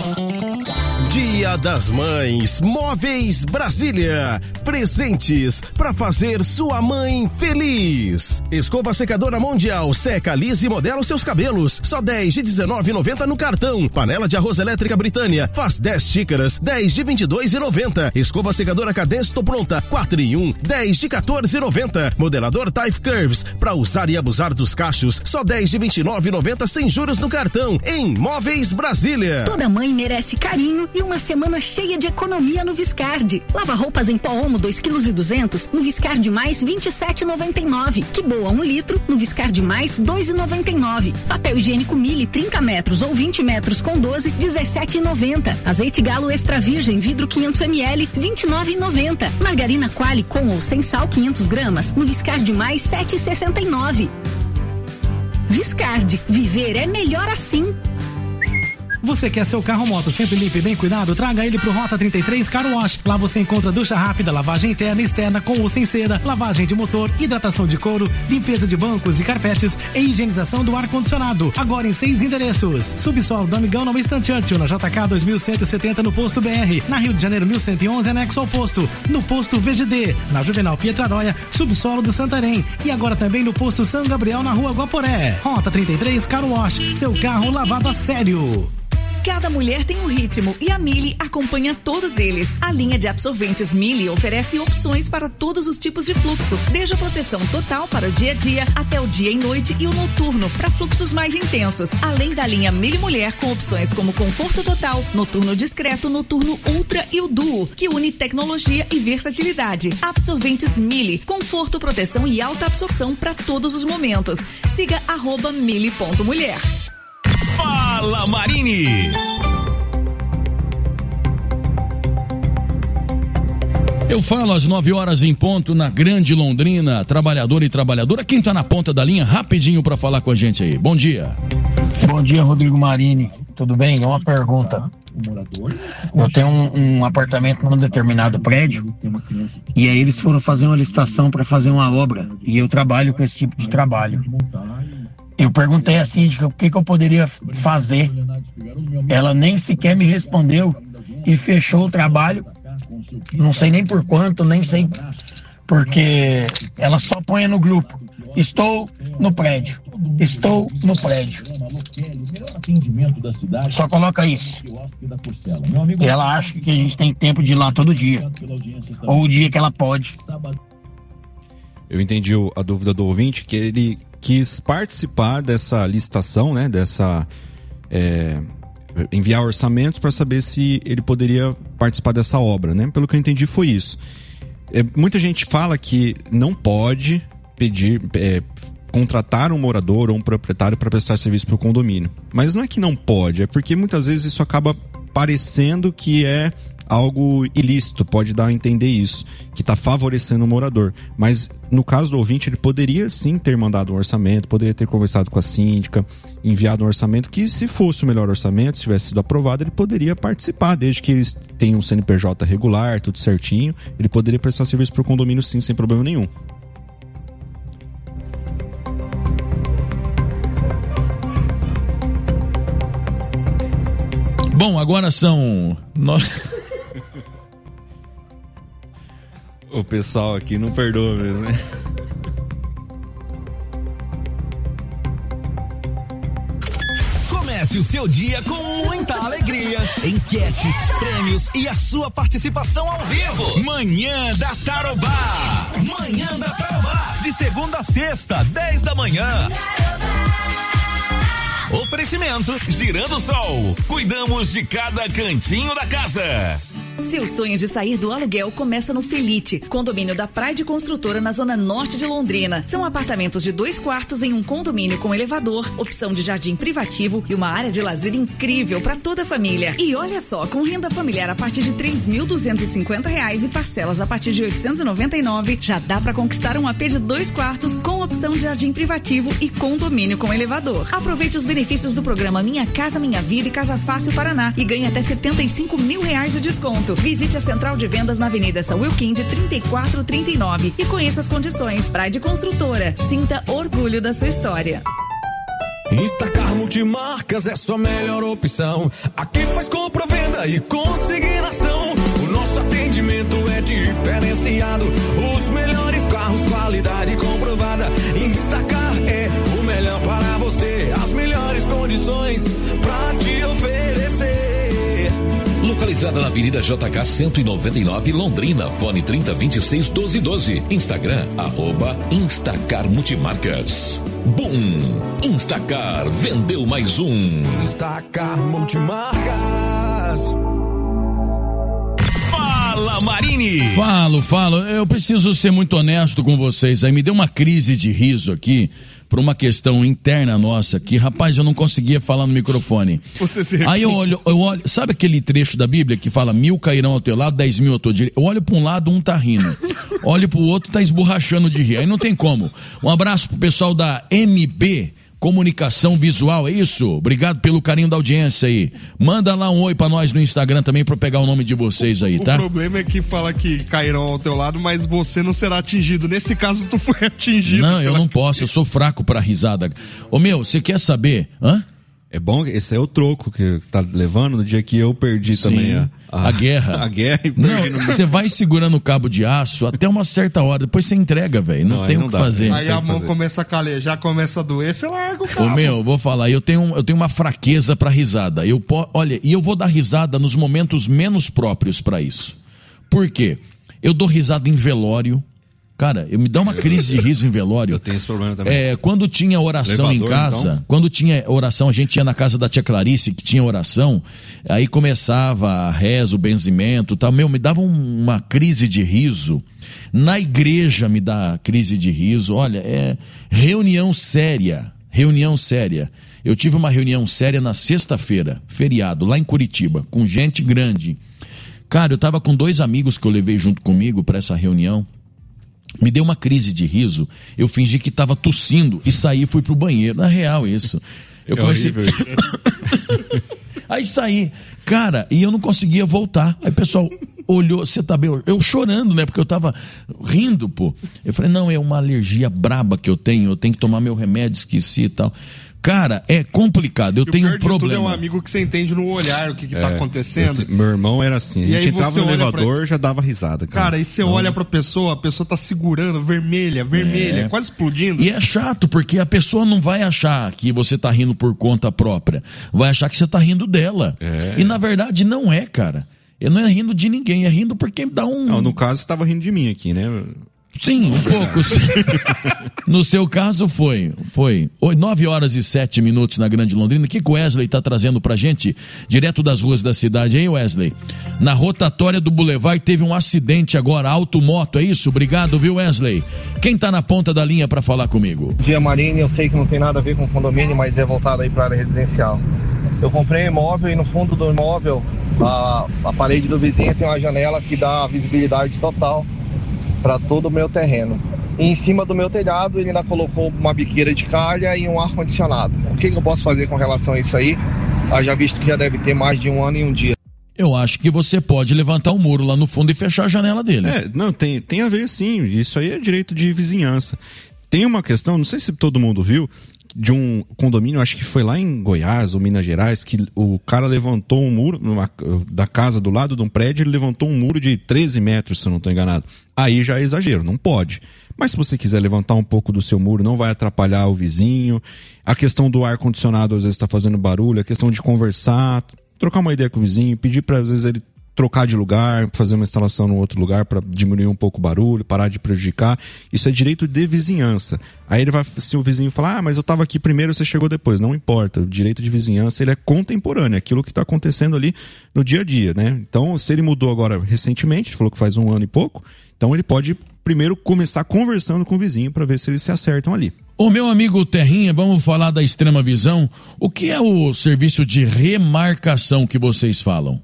Dia das Mães, Móveis Brasília. Presentes para fazer sua mãe feliz. Escova secadora Mundial, seca, lisa e modela os seus cabelos. Só 10 de R$19,90 no cartão. Panela de arroz elétrica Britânia, faz 10 xícaras, 10 de R$22,90. Escova secadora Cadence, tô pronta, 4 em 1, 10 de R$14,90. Modelador Type Curves, para usar e abusar dos cachos, só 10 de R$29,90 sem juros no cartão. Em Móveis Brasília. Toda mãe merece carinho e uma semana cheia de economia no Viscardi. Lava roupas em pó Omo 2,2 kg no Viscardi Mais 27,99. Que boa 1 litro no Viscardi Mais 2,99. Papel higiênico Mili 30 metros ou 20 metros com 12 17,90. Azeite Galo Extra Virgem vidro 500 ml 29,90. Margarina Qualy com ou sem sal 500 gramas no Viscardi Mais 7,69. Viscardi, viver é melhor assim. Você quer seu carro ou moto sempre limpo e bem cuidado? Traga ele pro Rota 33 Car Wash. Lá você encontra ducha rápida, lavagem interna e externa com ou sem cera, lavagem de motor, hidratação de couro, limpeza de bancos e carpetes e higienização do ar-condicionado. Agora em 6 endereços. Subsolo do Amigão na Winston Churchill, na JK 2170 no Posto BR. Na Rio de Janeiro 1111, anexo ao posto. No Posto VGD. Na Juvenal Pietraróia, subsolo do Santarém. E agora também no Posto São Gabriel, na Rua Guaporé. Rota 33 Car Wash. Seu carro lavado a sério. Cada mulher tem um ritmo e a Mili acompanha todos eles. A linha de absorventes Mili oferece opções para todos os tipos de fluxo, desde a proteção total para o dia a dia até o dia e noite e o noturno para fluxos mais intensos. Além da linha Mili Mulher com opções como conforto total, noturno discreto, noturno ultra e o duo, que une tecnologia e versatilidade. Absorventes Mili, conforto, proteção e alta absorção para todos os momentos. Siga @mili.mulher. Fala Marini! Eu falo às 9 horas em ponto na Grande Londrina, trabalhador e trabalhadora. Quem tá na ponta da linha, rapidinho pra falar com a gente aí. Bom dia. Bom dia, Rodrigo Marini. Tudo bem? Uma pergunta. Eu tenho um apartamento num determinado prédio e aí eles foram fazer uma licitação para fazer uma obra e eu trabalho com esse tipo de trabalho. Eu perguntei assim, o que eu poderia fazer. Ela nem sequer me respondeu e fechou o trabalho. Não sei nem por quanto, nem sei, porque ela só põe no grupo: estou no prédio, estou no prédio. Só coloca isso. E ela acha que a gente tem tempo de ir lá todo dia, ou o dia que ela pode. Eu entendi a dúvida do ouvinte, que ele quis participar dessa licitação, né, enviar orçamentos para saber se ele poderia participar dessa obra, né? Pelo que eu entendi foi isso. Muita gente fala que não pode pedir, contratar um morador ou um proprietário para prestar serviço para o condomínio. Mas não é que não pode, é porque muitas vezes isso acaba parecendo que é algo ilícito, pode dar a entender isso, que está favorecendo o morador. Mas no caso do ouvinte, ele poderia sim ter mandado um orçamento, poderia ter conversado com a síndica, enviado um orçamento que, se fosse o melhor orçamento, se tivesse sido aprovado, ele poderia participar, desde que eles tenham um CNPJ regular, tudo certinho, ele poderia prestar serviço para o condomínio sim, sem problema nenhum. Bom, agora são... O pessoal aqui não perdoa mesmo, né? Comece o seu dia com muita alegria, enquetes, prêmios e a sua participação ao vivo. Manhã da Tarobá. Manhã da Tarobá. De segunda a sexta, 10 da manhã. Oferecimento Girando Sol. Cuidamos de cada cantinho da casa. Seu sonho de sair do aluguel começa no Felite, condomínio da Praia de Construtora na zona norte de Londrina. São apartamentos de 2 quartos em um condomínio com elevador, opção de jardim privativo e uma área de lazer incrível para toda a família. E olha só, com renda familiar a partir de R$ 3.250 e parcelas a partir de R$ 899, já dá para conquistar um AP de 2 quartos com opção de jardim privativo e condomínio com elevador. Aproveite os benefícios do programa Minha Casa Minha Vida e Casa Fácil Paraná e ganhe até R$ 75 mil de desconto. Visite a central de vendas na Avenida São Wilquinde 3439 e conheça as condições. Praia de Construtora, sinta orgulho da sua história. Instacar Multimarcas é sua melhor opção. Aqui faz compra, venda e consignação. O nosso atendimento é diferenciado. Os melhores carros, qualidade comprovada. Instacar é o melhor para você. As melhores condições pra te oferecer. Localizada na Avenida JK 199, Londrina, fone 3026-1212. Instagram, @Instacar Multimarcas. Boom! Instacar vendeu mais um. Instacar Multimarcas. Fala, Marini! Falo. Eu preciso ser muito honesto com vocês. Aí me deu uma crise de riso aqui, por uma questão interna nossa aqui. Rapaz, eu não conseguia falar no microfone. Aí eu olho, sabe aquele trecho da Bíblia que fala 1.000 cairão ao teu lado, 10.000 ao teu direito? Eu olho para um lado, um tá rindo. Olho pro outro, tá esborrachando de rir. Aí não tem como. Um abraço pro pessoal da MB Comunicação Visual, é isso? Obrigado pelo carinho da audiência aí. Manda lá um oi pra nós no Instagram também pra eu pegar o nome de vocês aí, tá? O problema é que fala que cairão ao teu lado, mas você não será atingido. Nesse caso, tu foi atingido. Não, eu não posso, eu sou fraco pra risada. Ô meu, você quer saber? É bom, esse é o troco que tá levando no dia que eu perdi também a guerra. A guerra e perdi. Não, você vai segurando o cabo de aço até uma certa hora, depois você entrega, velho. Não tem o que fazer. Aí a mão começa a calejar, começa a doer, você larga o cabo. Ô meu, vou falar, eu tenho uma fraqueza pra risada. Olha, e eu vou dar risada nos momentos menos próprios pra isso. Por quê? Eu dou risada em velório. Cara, me dá uma crise de riso em velório. Eu tenho esse problema também. Quando tinha oração em casa, então? Quando tinha oração, a gente ia na casa da tia Clarice, que tinha oração, aí começava a reza, o benzimento e tal. Meu, me dava uma crise de riso. Na igreja me dá crise de riso. Olha, reunião séria. Eu tive uma reunião séria na sexta-feira, feriado, lá em Curitiba, com gente grande. Cara, eu tava com 2 amigos que eu levei junto comigo para essa reunião. Me deu uma crise de riso, eu fingi que estava tossindo e saí e fui pro banheiro. Na real, isso. Eu comecei. Isso. Aí saí, cara, e eu não conseguia voltar. Aí o pessoal olhou, você tá bem? Eu chorando, né? Porque eu tava rindo, pô. Eu falei, não, é uma alergia braba que eu tenho que tomar meu remédio, esqueci e tal. Cara, é complicado, eu tenho um problema. Tudo é um amigo que você entende no olhar o que tá acontecendo. Meu irmão era assim, a gente entrava no elevador já dava risada. Cara, e você olha pra pessoa, a pessoa tá segurando, vermelha, quase explodindo. E é chato, porque a pessoa não vai achar que você tá rindo por conta própria, vai achar que você tá rindo dela. E na verdade não é, cara. Eu não é rindo de ninguém, é rindo porque dá um... Não, no caso você tava rindo de mim aqui, né? Sim, um pouco. No seu caso foi 9h07 na Grande Londrina. O que o Wesley tá trazendo pra gente direto das ruas da cidade, hein, Wesley? Na rotatória do Boulevard teve um acidente agora, automoto, é isso? Obrigado, viu, Wesley? Quem tá na ponta da linha pra falar comigo? Bom dia, Marini. Eu sei que não tem nada a ver com condomínio, mas é voltado aí pra área residencial. Eu comprei um imóvel e no fundo do imóvel, a parede do vizinho tem uma janela que dá visibilidade total para todo o meu terreno. E em cima do meu telhado ele ainda colocou uma biqueira de calha e um ar-condicionado. O que eu posso fazer com relação a isso aí? Já visto que já deve ter mais de 1 ano e 1 dia. Eu acho que você pode levantar um muro lá no fundo e fechar a janela dele. Não, tem a ver sim, isso aí é direito de vizinhança. Tem uma questão, não sei se todo mundo viu, de um condomínio, acho que foi lá em Goiás ou Minas Gerais, que o cara levantou um muro da casa do lado de um prédio, ele levantou um muro de 13 metros, se eu não estou enganado. Aí já é exagero, não pode. Mas se você quiser levantar um pouco do seu muro, não vai atrapalhar o vizinho. A questão do ar-condicionado às vezes está fazendo barulho, a questão de conversar, trocar uma ideia com o vizinho, pedir para às vezes ele trocar de lugar, fazer uma instalação no outro lugar para diminuir um pouco o barulho, parar de prejudicar. Isso é direito de vizinhança. Aí ele vai, se o vizinho falar, mas eu estava aqui primeiro, você chegou depois. Não importa. O direito de vizinhança, ele é contemporâneo, é aquilo que está acontecendo ali no dia a dia, né? Então, se ele mudou agora recentemente, falou que faz 1 ano e pouco, então ele pode primeiro começar conversando com o vizinho para ver se eles se acertam ali. Ô meu amigo Terrinha, vamos falar da Extrema Visão. O que é o serviço de remarcação que vocês falam?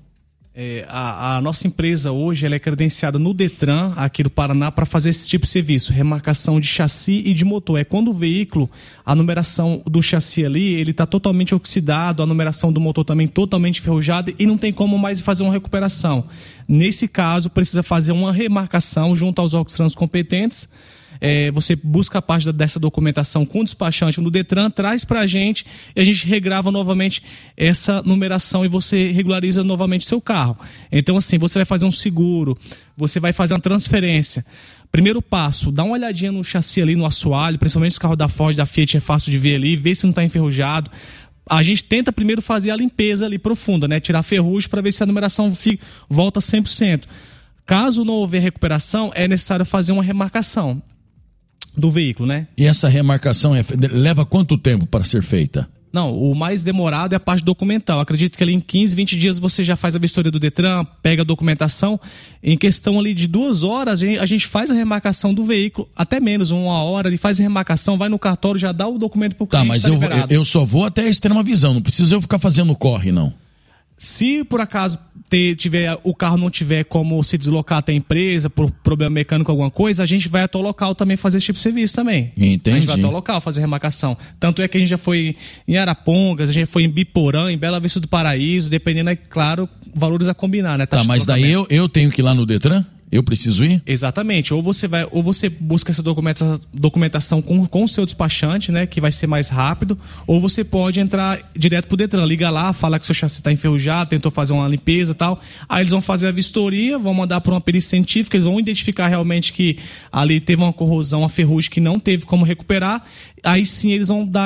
A nossa empresa hoje ela é credenciada no Detran, aqui do Paraná, para fazer esse tipo de serviço, remarcação de chassi e de motor. É quando o veículo, a numeração do chassi ali, ele está totalmente oxidado, a numeração do motor também totalmente enferrujada e não tem como mais fazer uma recuperação. Nesse caso, precisa fazer uma remarcação junto aos órgãos competentes. Você busca a parte dessa documentação com o despachante no Detran, traz para a gente e a gente regrava novamente essa numeração e você regulariza novamente seu carro. Então assim, você vai fazer um seguro, você vai fazer uma transferência. Primeiro passo, dá uma olhadinha no chassi ali, no assoalho, principalmente os carros da Ford, da Fiat, é fácil de ver ali, ver se não está enferrujado. A gente tenta primeiro fazer a limpeza ali profunda, né? Tirar a ferrugem para ver se a numeração volta 100%. Caso não houver recuperação, é necessário fazer uma remarcação do veículo, né? E essa remarcação leva quanto tempo para ser feita? Não, o mais demorado é a parte documental. Acredito que ali em 15, 20 dias você já faz a vistoria do Detran, pega a documentação. Em questão ali de 2 horas, a gente faz a remarcação do veículo, até menos, 1 hora, ele faz a remarcação, vai no cartório, já dá o documento pro cliente. Tá, mas eu só vou até a extrema visão, não precisa eu ficar fazendo corre, não. Se por acaso o carro não tiver como se deslocar até a empresa por problema mecânico, alguma coisa, a gente vai até o local também fazer esse tipo de serviço também. Entendi. A gente vai até o local fazer remarcação. Tanto é que a gente já foi em Arapongas, a gente foi em Biporã, em Bela Vista do Paraíso, dependendo, é claro, valores a combinar, né? Tá, mas daí eu tenho que ir lá no Detran? Eu preciso ir? Exatamente. Ou você busca essa documentação com o seu despachante, né? Que vai ser mais rápido. Ou você pode entrar direto pro Detran. Liga lá, fala que o seu chassi está enferrujado, tentou fazer uma limpeza e tal. Aí eles vão fazer a vistoria, vão mandar para uma perícia científica, eles vão identificar realmente que ali teve uma corrosão, uma ferrugem que não teve como recuperar. Aí sim eles vão dar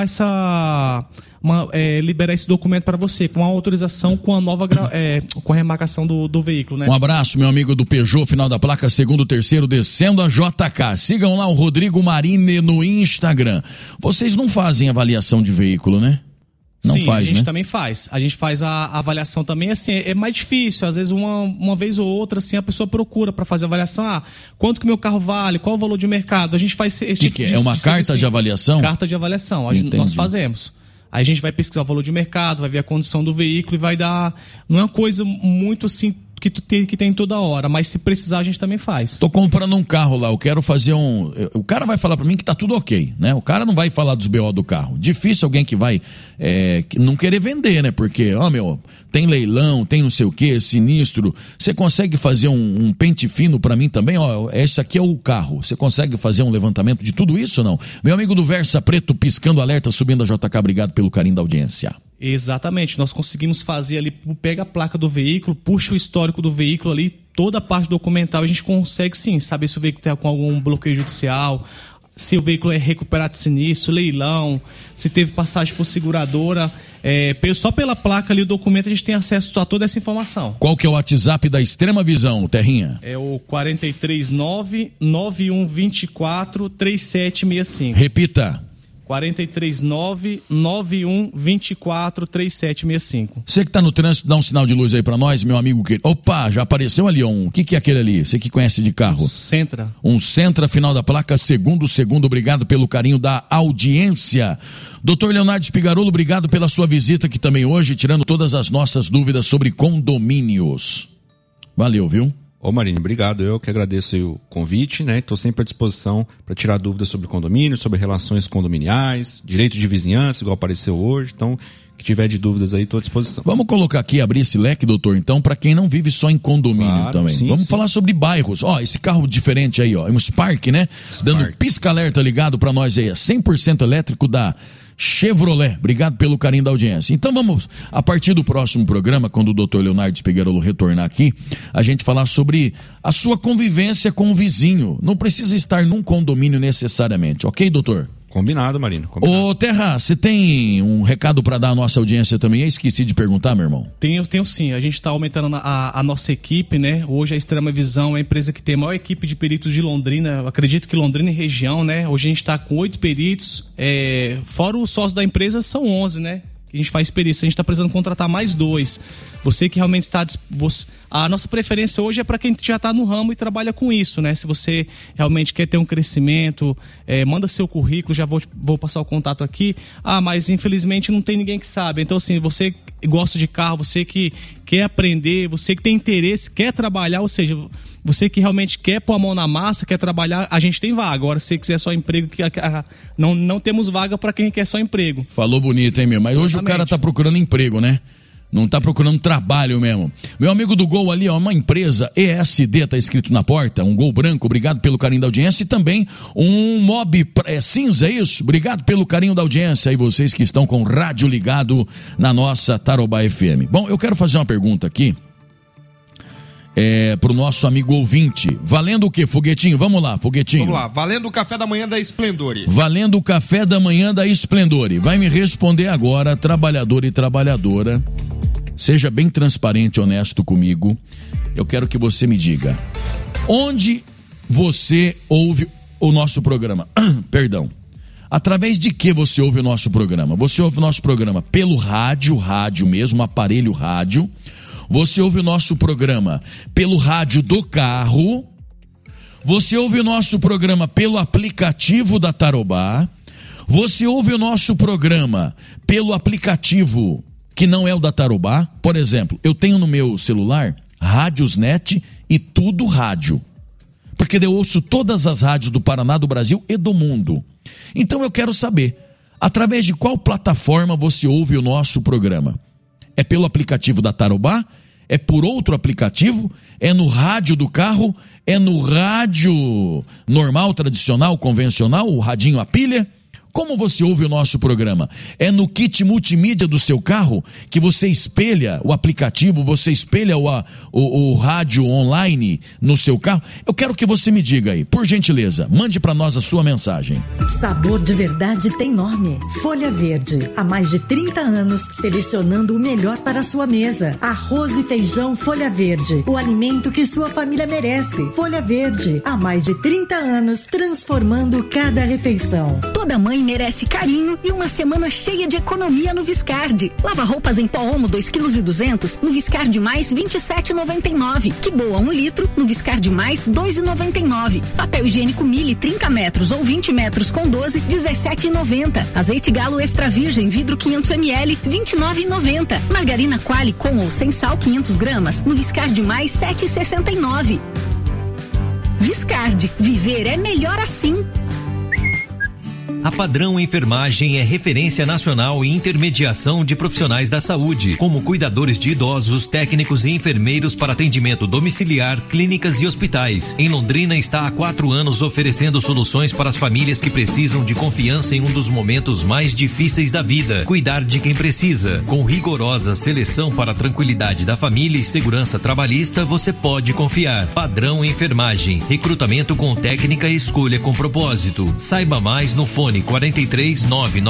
liberar esse documento para você, com a autorização, com a nova com a remarcação do veículo, né? Um abraço, meu amigo do Peugeot, final da placa 2º, 3º, descendo a JK. Sigam lá o Rodrigo Marini no Instagram. Vocês não fazem avaliação de veículo, né? Não Sim, faz, a gente né? também faz. A gente faz a avaliação também, assim, é mais difícil. Às vezes, uma vez ou outra, assim, a pessoa procura para fazer a avaliação. Quanto que meu carro vale? Qual o valor de mercado? A gente faz esse tipo é uma carta de avaliação? Carta de avaliação, nós fazemos. Aí a gente vai pesquisar o valor de mercado, vai ver a condição do veículo e vai dar... Não é uma coisa muito assim que tem toda hora, mas se precisar a gente também faz. Tô comprando um carro lá, eu quero fazer o cara vai falar pra mim que tá tudo ok, né? O cara não vai falar dos BO do carro. Difícil alguém que vai não querer vender, né? Porque, tem leilão, tem não sei o que, sinistro. Você consegue fazer um pente fino pra mim também? Esse aqui é o carro. Você consegue fazer um levantamento de tudo isso ou não? Meu amigo do Versa Preto piscando alerta, subindo a JK, obrigado pelo carinho da audiência. Exatamente, nós conseguimos fazer ali, pega a placa do veículo, puxa o histórico do veículo ali, toda a parte documental, a gente consegue sim saber se o veículo está com algum bloqueio judicial, se o veículo é recuperado de sinistro, leilão, se teve passagem por seguradora, só pela placa ali, o documento, a gente tem acesso a toda essa informação. Qual que é o WhatsApp da Extrema Visão, Terrinha? É o 439-9124-3765. Repita. 439-9124-3765. Você que tá no trânsito, dá um sinal de luz aí pra nós, meu amigo. Opa, já apareceu ali, o que é aquele ali? Você que conhece de carro? Um Sentra, final da placa, 2º, obrigado pelo carinho da audiência. Dr. Leonardo Spigarolo, obrigado pela sua visita aqui também hoje, tirando todas as nossas dúvidas sobre condomínios. Valeu, viu? Ô Marinho, obrigado. Eu que agradeço aí o convite, né? Estou sempre à disposição para tirar dúvidas sobre condomínio, sobre relações condominiais, direito de vizinhança, igual apareceu hoje. Então, que tiver de dúvidas aí, estou à disposição. Vamos colocar aqui, abrir esse leque, doutor, então, para quem não vive só em condomínio também. Sim, Vamos falar sobre bairros. Esse carro diferente aí, é um Spark, né? Dando pisca-alerta ligado para nós aí. É 100% elétrico da Chevrolet. Obrigado pelo carinho da audiência. Então vamos, a partir do próximo programa, quando o Dr. Leonardo Spigarolo retornar aqui, a gente falar sobre a sua convivência com o vizinho. Não precisa estar num condomínio necessariamente, ok, doutor? Combinado, Marino. Ô, Terra, você tem um recado para dar à nossa audiência também? Eu esqueci de perguntar, meu irmão. Tenho sim. A gente está aumentando a nossa equipe, né? Hoje a Extrema Visão é a empresa que tem a maior equipe de peritos de Londrina. Eu acredito que Londrina e região, né? Hoje a gente está com 8 peritos. Fora os sócios da empresa, são 11, né? Que a gente faz perícia. A gente está precisando contratar mais 2. Você que realmente está... A nossa preferência hoje é para quem já está no ramo e trabalha com isso, né? Se você realmente quer ter um crescimento, manda seu currículo, já vou passar o contato aqui. Mas infelizmente não tem ninguém que sabe. Então, assim, você gosta de carro, você que quer aprender, você que tem interesse, quer trabalhar, ou seja, você que realmente quer pôr a mão na massa, quer trabalhar, a gente tem vaga. Agora, se você quiser só emprego, não temos vaga para quem quer só emprego. Falou bonito, hein, meu? Mas hoje o cara tá procurando emprego, né? Não tá procurando trabalho mesmo. Meu amigo do Gol ali, uma empresa ESD, tá escrito na porta, um Gol branco, obrigado pelo carinho da audiência, e também um Mob cinza, é isso? Obrigado pelo carinho da audiência, e vocês que estão com o rádio ligado na nossa Tarobá FM. Bom, eu quero fazer uma pergunta aqui pro nosso amigo ouvinte. Valendo o quê, Foguetinho? Vamos lá, Foguetinho. Vamos lá, valendo o café da manhã da Esplendore. Valendo o café da manhã da Esplendore. Vai me responder agora, trabalhador e trabalhadora. Seja bem transparente e honesto comigo. Eu quero que você me diga. Onde você ouve o nosso programa? Perdão. Através de que você ouve o nosso programa? Você ouve o nosso programa pelo rádio mesmo, aparelho rádio. Você ouve o nosso programa pelo rádio do carro. Você ouve o nosso programa pelo aplicativo da Tarobá. Você ouve o nosso programa pelo aplicativo que não é o da Tarobá. Por exemplo, eu tenho no meu celular Rádiosnet e Tudo Rádio, porque eu ouço todas as rádios do Paraná, do Brasil e do mundo. Então eu quero saber, através de qual plataforma você ouve o nosso programa? É pelo aplicativo da Tarobá? É por outro aplicativo? É no rádio do carro? É no rádio normal, tradicional, convencional, o radinho a pilha? Como você ouve o nosso programa? É no kit multimídia do seu carro que você espelha o aplicativo, você espelha o rádio online no seu carro? Eu quero que você me diga aí, por gentileza, mande para nós a sua mensagem. Sabor de verdade tem nome. Folha Verde. Há mais de 30 anos, selecionando o melhor para a sua mesa. Arroz e feijão Folha Verde. O alimento que sua família merece. Folha Verde. Há mais de 30 anos, transformando cada refeição. Toda mãe merece carinho e uma semana cheia de economia no Viscardi. Lava roupas em pó Omo 2,2 kg no Viscardi Mais 27,99. Que boa 1 litro no Viscardi Mais 2,99. Papel higiênico Mili 30 metros ou 20 metros com 12 17,90. Azeite Galo Extra Virgem vidro 500 ml 29,90. Margarina Qualy com ou sem sal 500 gramas no Viscardi Mais 7,69. Viscardi, viver é melhor assim. A Padrão Enfermagem é referência nacional em intermediação de profissionais da saúde, como cuidadores de idosos, técnicos e enfermeiros para atendimento domiciliar, clínicas e hospitais. Em Londrina está há 4 anos oferecendo soluções para as famílias que precisam de confiança em um dos momentos mais difíceis da vida. Cuidar de quem precisa. Com rigorosa seleção para a tranquilidade da família e segurança trabalhista, você pode confiar. Padrão Enfermagem. Recrutamento com técnica e escolha com propósito. Saiba mais no fone 43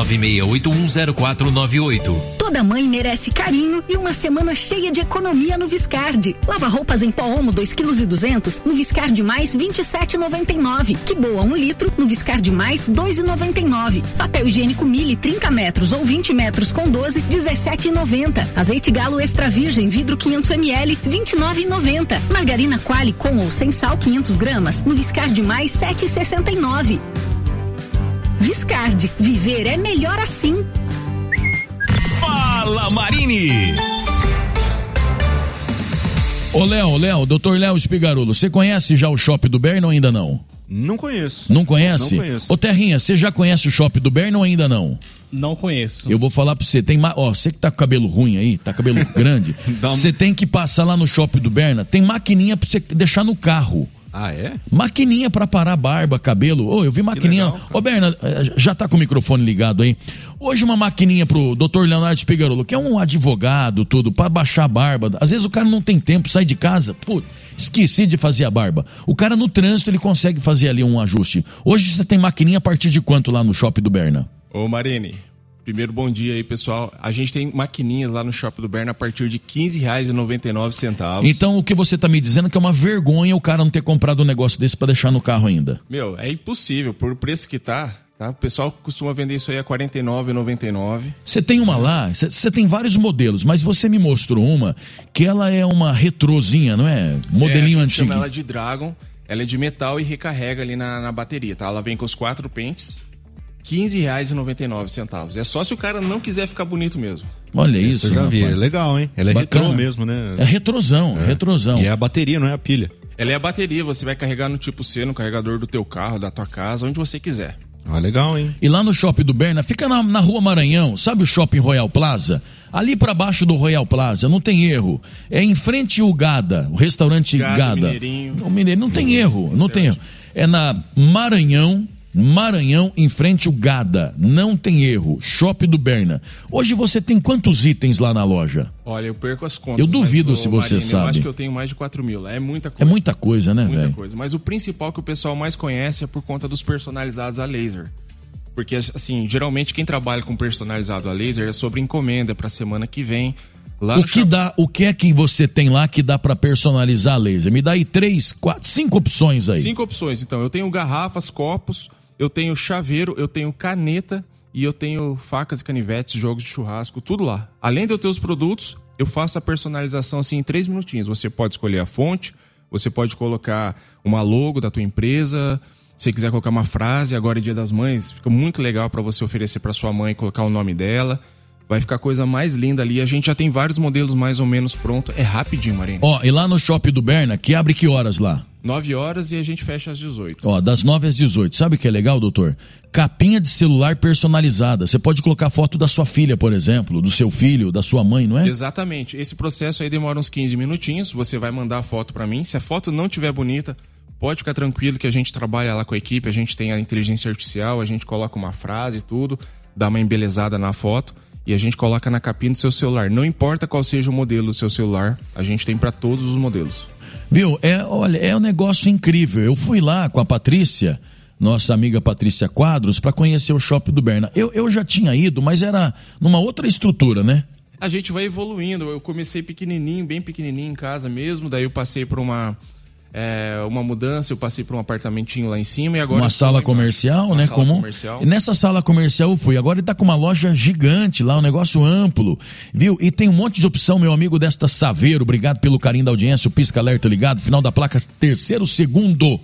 996810498. Toda mãe merece carinho e uma semana cheia de economia no Viscardi. Lava roupas em pó Omo 2,2 kg no Viscardi Mais 27,99. Que boa 1 litro no Viscardi Mais 2,99. Papel higiênico Mili 30 metros ou 20 metros com 12 17,90. Azeite Galo Extra Virgem vidro 500 ml 29,90. Margarina Qualy com ou sem sal 500 gramas no Viscardi Mais 7,69. Viscardi, viver é melhor assim. Fala Marini! Ô Léo, doutor Léo Spigarulo, você conhece já o Shopping do Berna ou ainda não? Não conheço. Não conhece? Não conheço. Ô Terrinha, você já conhece o Shopping do Berna ou ainda não? Não conheço. Eu vou falar pra você, você que tá com cabelo ruim aí, tá com cabelo grande, você tem que passar lá no Shopping do Berna, tem maquininha pra você deixar no carro. Ah, é? Maquininha pra parar barba, cabelo. Eu vi maquininha. Ô, Berna, já tá com o microfone ligado aí. Hoje uma maquininha pro Dr. Leonardo Spigarulo, que é um advogado, tudo, pra baixar a barba. Às vezes o cara não tem tempo, sai de casa, esqueci de fazer a barba. O cara no trânsito, ele consegue fazer ali um ajuste. Hoje você tem maquininha a partir de quanto lá no Shopping do Berna? Ô, Marini, primeiro bom dia aí, pessoal. A gente tem maquininhas lá no Shopping do Berna a partir de R$15,99. Então o que você tá me dizendo é que é uma vergonha o cara não ter comprado um negócio desse pra deixar no carro ainda. É impossível, por preço que tá? O pessoal costuma vender isso aí a R$49,99. Você tem uma lá, você tem vários modelos, mas você me mostrou uma que ela é uma retrozinha, não é? Modelinho a gente antigo. chama ela de Dragon, ela é de metal e recarrega ali na bateria, tá? Ela vem com os 4 pentes. R$15,99. É só se o cara não quiser ficar bonito mesmo. Olha isso, eu já vi. É legal, hein? Ela é retrô mesmo, né? É retrosão. E é a bateria, não é a pilha. Ela é a bateria, você vai carregar no tipo C, no carregador do teu carro, da tua casa, onde você quiser. Ah, legal, hein? E lá no Shopping do Berna, fica na Rua Maranhão, sabe o Shopping Royal Plaza? Ali pra baixo do Royal Plaza, não tem erro. É em frente ao Gada, o restaurante Gada. Mineirinho. O Mineirinho, não tem erro, não tem erro. É na Maranhão, em frente ao Gada. Não tem erro. Shopping do Berna. Hoje você tem quantos itens lá na loja? Olha, eu perco as contas. Eu duvido se você Marina, sabe. Eu acho que eu tenho mais de 4 mil. É muita coisa. É muita coisa, né, velho? Muita coisa. Mas o principal que o pessoal mais conhece é por conta dos personalizados a laser. Porque, assim, geralmente quem trabalha com personalizado a laser é sobre encomenda pra semana que vem. Lá O que é que você tem lá que dá pra personalizar a laser? Me dá aí 3, 4, 5 opções aí. 5 opções. Então, eu tenho garrafas, copos, eu tenho chaveiro, eu tenho caneta e eu tenho facas e canivetes, jogos de churrasco, tudo lá. Além de eu ter os produtos, eu faço a personalização assim em 3 minutinhos. Você pode escolher a fonte, você pode colocar uma logo da tua empresa, se você quiser colocar uma frase, agora é Dia das Mães, fica muito legal para você oferecer para sua mãe, colocar o nome dela. Vai ficar a coisa mais linda ali. A gente já tem vários modelos mais ou menos prontos. É rapidinho, Marinho. Ó, e lá no Shopping do Berna, que abre que horas lá? 9 horas e a gente fecha às 18. Ó, das 9 às 18. Sabe o que é legal, doutor? Capinha de celular personalizada. Você pode colocar foto da sua filha, por exemplo, do seu filho, da sua mãe, não é? Exatamente. Esse processo aí demora uns 15 minutinhos. Você vai mandar a foto para mim. Se a foto não estiver bonita, pode ficar tranquilo que a gente trabalha lá com a equipe. A gente tem a inteligência artificial, a gente coloca uma frase e tudo, dá uma embelezada na foto. E a gente coloca na capinha do seu celular. Não importa qual seja o modelo do seu celular, a gente tem para todos os modelos. Viu? Olha, é um negócio incrível. Eu fui lá com a Patrícia, nossa amiga Patrícia Quadros, para conhecer o Shopping do Berna. Eu já tinha ido, mas era numa outra estrutura, né? A gente vai evoluindo. Eu comecei pequenininho, bem pequenininho em casa mesmo. Daí eu passei por uma mudança, eu passei por um apartamentinho lá em cima e agora... Uma sala comercial, né? Sala comercial. E nessa sala comercial eu fui. Agora ele tá com uma loja gigante lá, um negócio amplo, viu? E tem um monte de opção, meu amigo desta Saveiro. Obrigado pelo carinho da audiência, o Pisca Alerta ligado, final da placa, 3º segundo.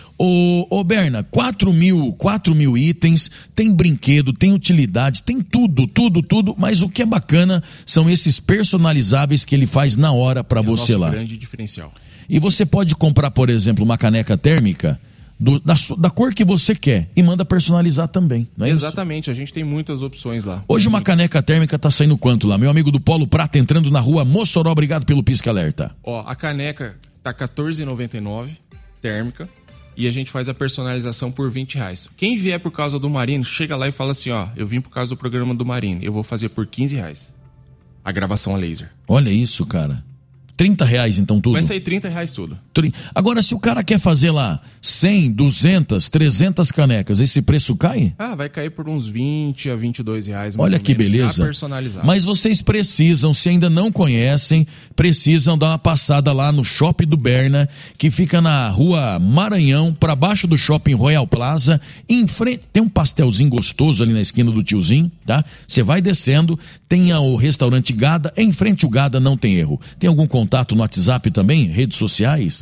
Ô Berna, 4 mil itens, tem brinquedo, tem utilidade, tem tudo, mas o que é bacana são esses personalizáveis que ele faz na hora para você lá. É o nosso grande diferencial. E você pode comprar, por exemplo, uma caneca térmica da cor que você quer e manda personalizar também, não é isso? Exatamente, a gente tem muitas opções lá. Hoje uma caneca térmica tá saindo quanto lá? Meu amigo do Polo Prata entrando na rua Mossoró, obrigado pelo Pisca Alerta. Ó, a caneca tá R$14,99, térmica, e a gente faz a personalização por R$20. Quem vier por causa do Marino, chega lá e fala assim, ó, eu vim por causa do programa do Marino, eu vou fazer por R$15. A gravação a laser. Olha isso, cara. R$30 então tudo? Vai sair R$30 tudo. Agora, se o cara quer fazer lá 100, 200, 300 canecas, esse preço cai? Vai cair por uns R$20 a R$22. Olha que beleza. Já personalizado. Mas vocês precisam, se ainda não conhecem, precisam dar uma passada lá no Shopping do Berna, que fica na rua Maranhão, para baixo do Shopping Royal Plaza, em frente, tem um pastelzinho gostoso ali na esquina do tiozinho, tá? Você vai descendo, tem o restaurante Gada, em frente o Gada não tem erro. Tem algum contato no WhatsApp também? Redes sociais?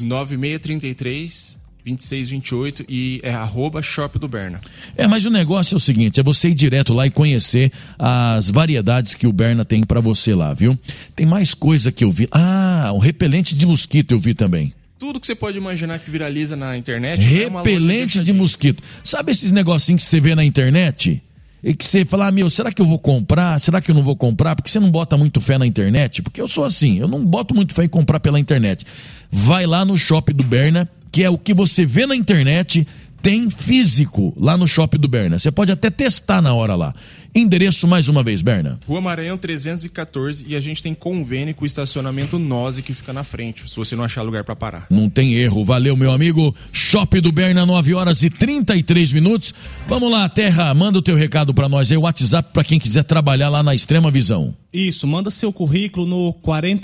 9633-2628 e é @Shopping do Berna. Mas o negócio é o seguinte, é você ir direto lá e conhecer as variedades que o Berna tem pra você lá, viu? Tem mais coisa que eu vi. Um repelente de mosquito eu vi também. Tudo que você pode imaginar que viraliza na internet. Repelente de mosquito. Sabe esses negocinhos que você vê na internet? E que você fala, será que eu vou comprar? Será que eu não vou comprar? Porque você não bota muito fé na internet? Porque eu sou assim, eu não boto muito fé em comprar pela internet. Vai lá no Shopping do Berna, que é o que você vê na internet, tem físico lá no Shopping do Berna. Você pode até testar na hora lá. Endereço mais uma vez, Berna. Rua Maranhão 314 e a gente tem convênio com o estacionamento Nose que fica na frente, se você não achar lugar para parar. Não tem erro. Valeu, meu amigo. Shopping do Berna, 9h33. Vamos lá, Terra, manda o teu recado para nós aí, o WhatsApp para quem quiser trabalhar lá na Extrema Visão. Isso, manda seu currículo no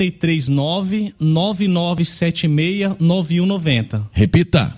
439-9976-9190. Repita.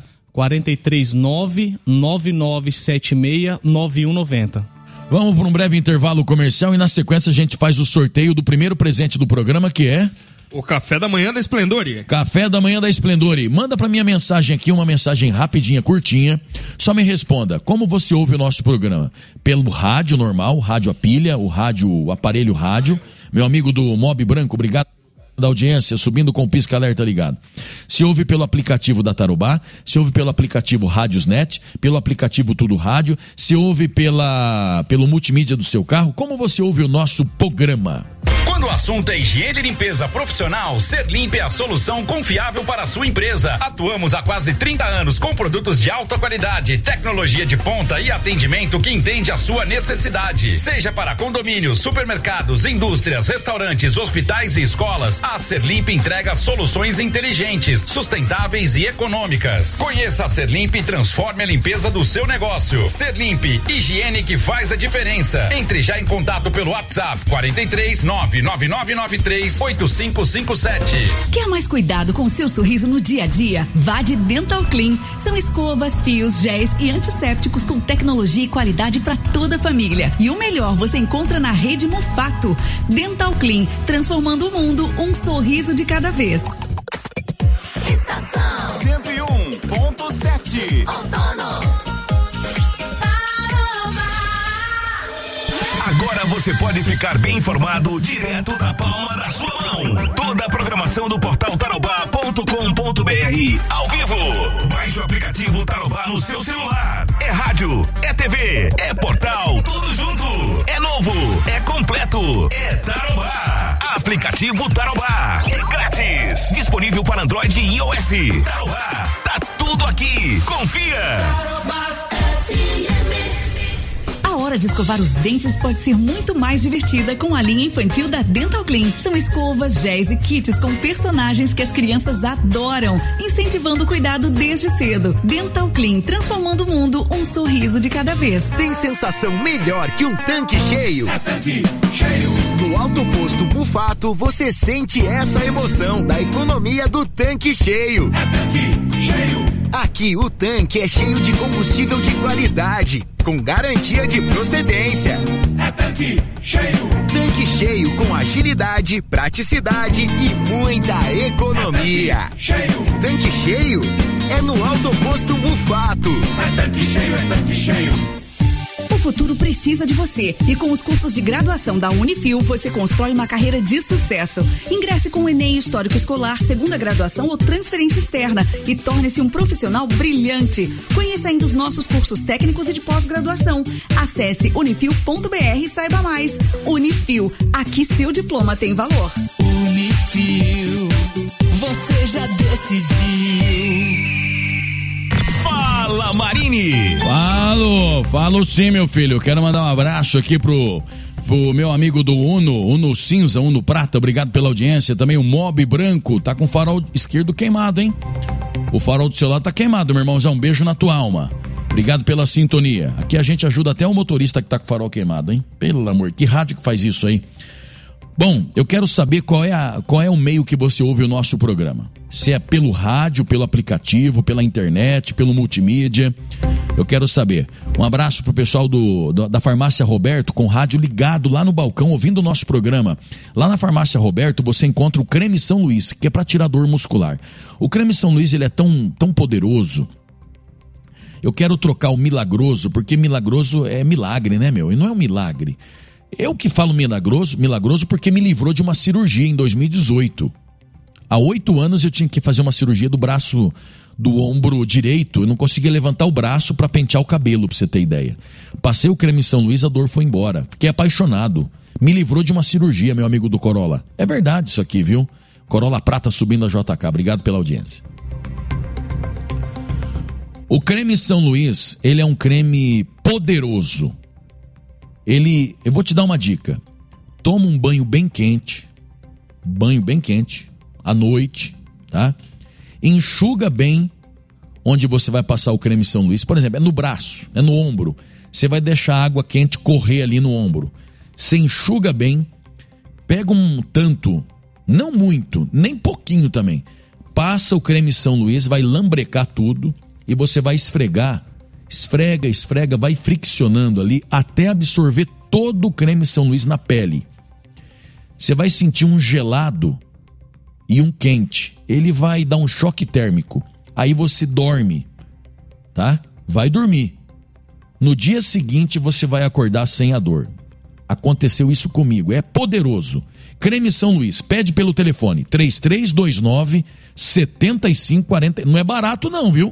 439-9976-9190. Vamos para um breve intervalo comercial e na sequência a gente faz o sorteio do primeiro presente do programa, que é... O Café da Manhã da Esplendore. Café da Manhã da Esplendore. Manda para minha mensagem aqui, uma mensagem rapidinha, curtinha. Só me responda, como você ouve o nosso programa? Pelo rádio normal, rádio a pilha, o aparelho rádio. Meu amigo do Mob Branco, obrigado da audiência, subindo com o Pisca Alerta ligado. Se ouve pelo aplicativo da Tarobá, se ouve pelo aplicativo Rádiosnet, pelo aplicativo Tudo Rádio, se ouve pelo multimídia do seu carro, como você ouve o nosso programa? Quando o assunto é higiene e limpeza profissional, Serlimp é a solução confiável para a sua empresa. Atuamos há quase 30 anos com produtos de alta qualidade, tecnologia de ponta e atendimento que entende a sua necessidade. Seja para condomínios, supermercados, indústrias, restaurantes, hospitais e escolas, a Serlimp entrega soluções inteligentes, sustentáveis e econômicas. Conheça a Serlimp e transforme a limpeza do seu negócio. Serlimp, higiene que faz a diferença. Entre já em contato pelo WhatsApp 43 9 999938557. Quer mais cuidado com o seu sorriso no dia a dia? Vá de Dental Clean. São escovas, fios, géis e antissépticos com tecnologia e qualidade para toda a família. E o melhor você encontra na rede Mufato. Dental Clean, transformando o mundo um sorriso de cada vez. Estação 101.7. Outono. Agora você pode ficar bem informado direto da palma da sua mão. Toda a programação do portal tarobá.com.br ao vivo. Baixe o aplicativo Tarobá no seu celular. É rádio, é TV, é portal, tudo junto. É novo, é completo, é Tarobá. Aplicativo Tarobá. É grátis. Disponível para Android e iOS. Tarobá. Tá tudo aqui. Confia. Tarobá FM. A hora de escovar os dentes pode ser muito mais divertida com a linha infantil da Dental Clean. São escovas, géis e kits com personagens que as crianças adoram, incentivando o cuidado desde cedo. Dental Clean, transformando o mundo um sorriso de cada vez. Tem sensação melhor que um tanque cheio? É tanque cheio. No Alto Posto Mufato, você sente essa emoção da economia do tanque cheio. É tanque cheio. Aqui o tanque é cheio de combustível de qualidade, com garantia de procedência. É tanque cheio. Tanque cheio com agilidade, praticidade e muita economia. Cheio. Tanque cheio é no Alto Posto Mufato. É tanque cheio, é tanque cheio. O futuro precisa de você e com os cursos de graduação da Unifil você constrói uma carreira de sucesso. Ingresse com o Enem Histórico Escolar, segunda graduação ou transferência externa e torne-se um profissional brilhante. Conheça ainda os nossos cursos técnicos e de pós-graduação. Acesse unifil.br e saiba mais. Unifil, aqui seu diploma tem valor. Unifil, você já decidiu. Fala, Marini! Falo sim, meu filho. Eu quero mandar um abraço aqui pro meu amigo do Uno Cinza, Uno Prata. Obrigado pela audiência. Também o Mob Branco, tá com o farol esquerdo queimado, hein? O farol do celular tá queimado, meu irmãozão. Um beijo na tua alma. Obrigado pela sintonia. Aqui a gente ajuda até o motorista que tá com o farol queimado, hein? Pelo amor, que rádio que faz isso aí? Bom, eu quero saber qual é o meio que você ouve o nosso programa. Se é pelo rádio, pelo aplicativo, pela internet, pelo multimídia. Eu quero saber. Um abraço pro pessoal da Farmácia Roberto, com o rádio ligado lá no balcão, ouvindo o nosso programa. Lá na Farmácia Roberto você encontra o Creme São Luís, que é para tirar dor muscular. O Creme São Luís, ele é tão poderoso. Eu quero trocar o milagroso, porque milagroso é milagre, né, meu? E não é um milagre. Eu que falo milagroso porque me livrou de uma cirurgia em 2018. Há 8 anos eu tinha que fazer uma cirurgia do braço, do ombro direito. Eu não conseguia levantar o braço para pentear o cabelo, pra você ter ideia. Passei o Creme São Luís, a dor foi embora. Fiquei apaixonado. Me livrou de uma cirurgia, meu amigo do Corolla. É verdade isso aqui, viu? Corolla Prata subindo a JK. Obrigado pela audiência. O Creme São Luís, ele é um creme poderoso. Eu vou te dar uma dica. Toma um banho bem quente, à noite, tá? Enxuga bem onde você vai passar o Creme São Luís. Por exemplo, é no braço, é no ombro. Você vai deixar a água quente correr ali no ombro. Você enxuga bem, pega um tanto, não muito, nem pouquinho também. Passa o Creme São Luís, vai lambrecar tudo e você vai esfregar. Esfrega, vai friccionando ali até absorver todo o Creme São Luís na pele. Você vai sentir um gelado e um quente. Ele vai dar um choque térmico. Aí você dorme, tá? Vai dormir. No dia seguinte você vai acordar sem a dor. Aconteceu isso comigo, é poderoso. Creme São Luís, pede pelo telefone 3329-7540. Não é barato não, viu?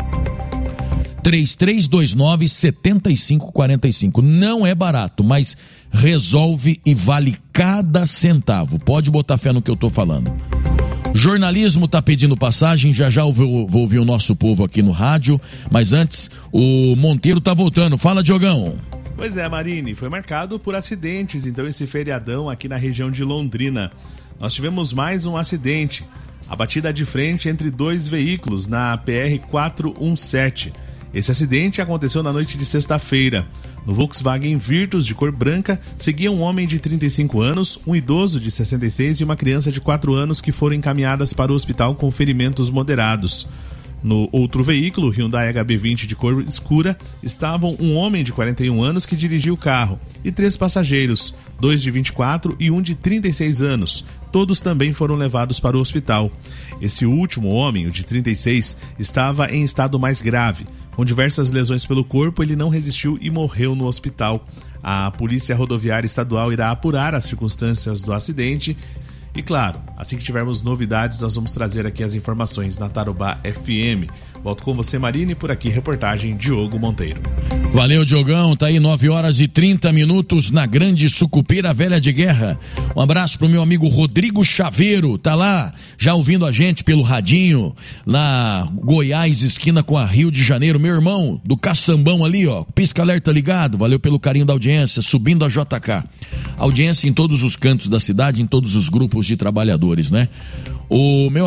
3329-7545. Não é barato, mas resolve e vale cada centavo. Pode botar fé no que eu tô falando. Jornalismo tá pedindo passagem, já eu vou ouvir o nosso povo aqui no rádio, mas antes o Monteiro tá voltando. Fala, Diogão. Pois é, Marini, foi marcado por acidentes, então esse feriadão aqui na região de Londrina. Nós tivemos mais um acidente, a batida de frente entre 2 veículos na PR-417. Esse acidente aconteceu na noite de sexta-feira. No Volkswagen Virtus de cor branca, seguia um homem de 35 anos, um idoso de 66 e uma criança de 4 anos que foram encaminhadas para o hospital com ferimentos moderados. No outro veículo, Hyundai HB20 de cor escura, estavam um homem de 41 anos que dirigia o carro e 3 passageiros, 2 de 24 e 1 de 36 anos. Todos também foram levados para o hospital. Esse último homem, o de 36, estava em estado mais grave. Com diversas lesões pelo corpo, ele não resistiu e morreu no hospital. A Polícia Rodoviária Estadual irá apurar as circunstâncias do acidente. E claro, assim que tivermos novidades, nós vamos trazer aqui as informações na Tarobá FM. Volto com você, Marine, por aqui, reportagem Diogo Monteiro. Valeu, Diogão, tá aí 9h30 na Grande Sucupira Velha de Guerra. Um abraço pro meu amigo Rodrigo Chaveiro, tá lá, já ouvindo a gente pelo radinho, lá Goiás, esquina com a Rio de Janeiro, meu irmão, do Caçambão ali, ó, pisca alerta ligado, valeu pelo carinho da audiência, subindo a JK. Audiência em todos os cantos da cidade, em todos os grupos de trabalhadores, né? O meu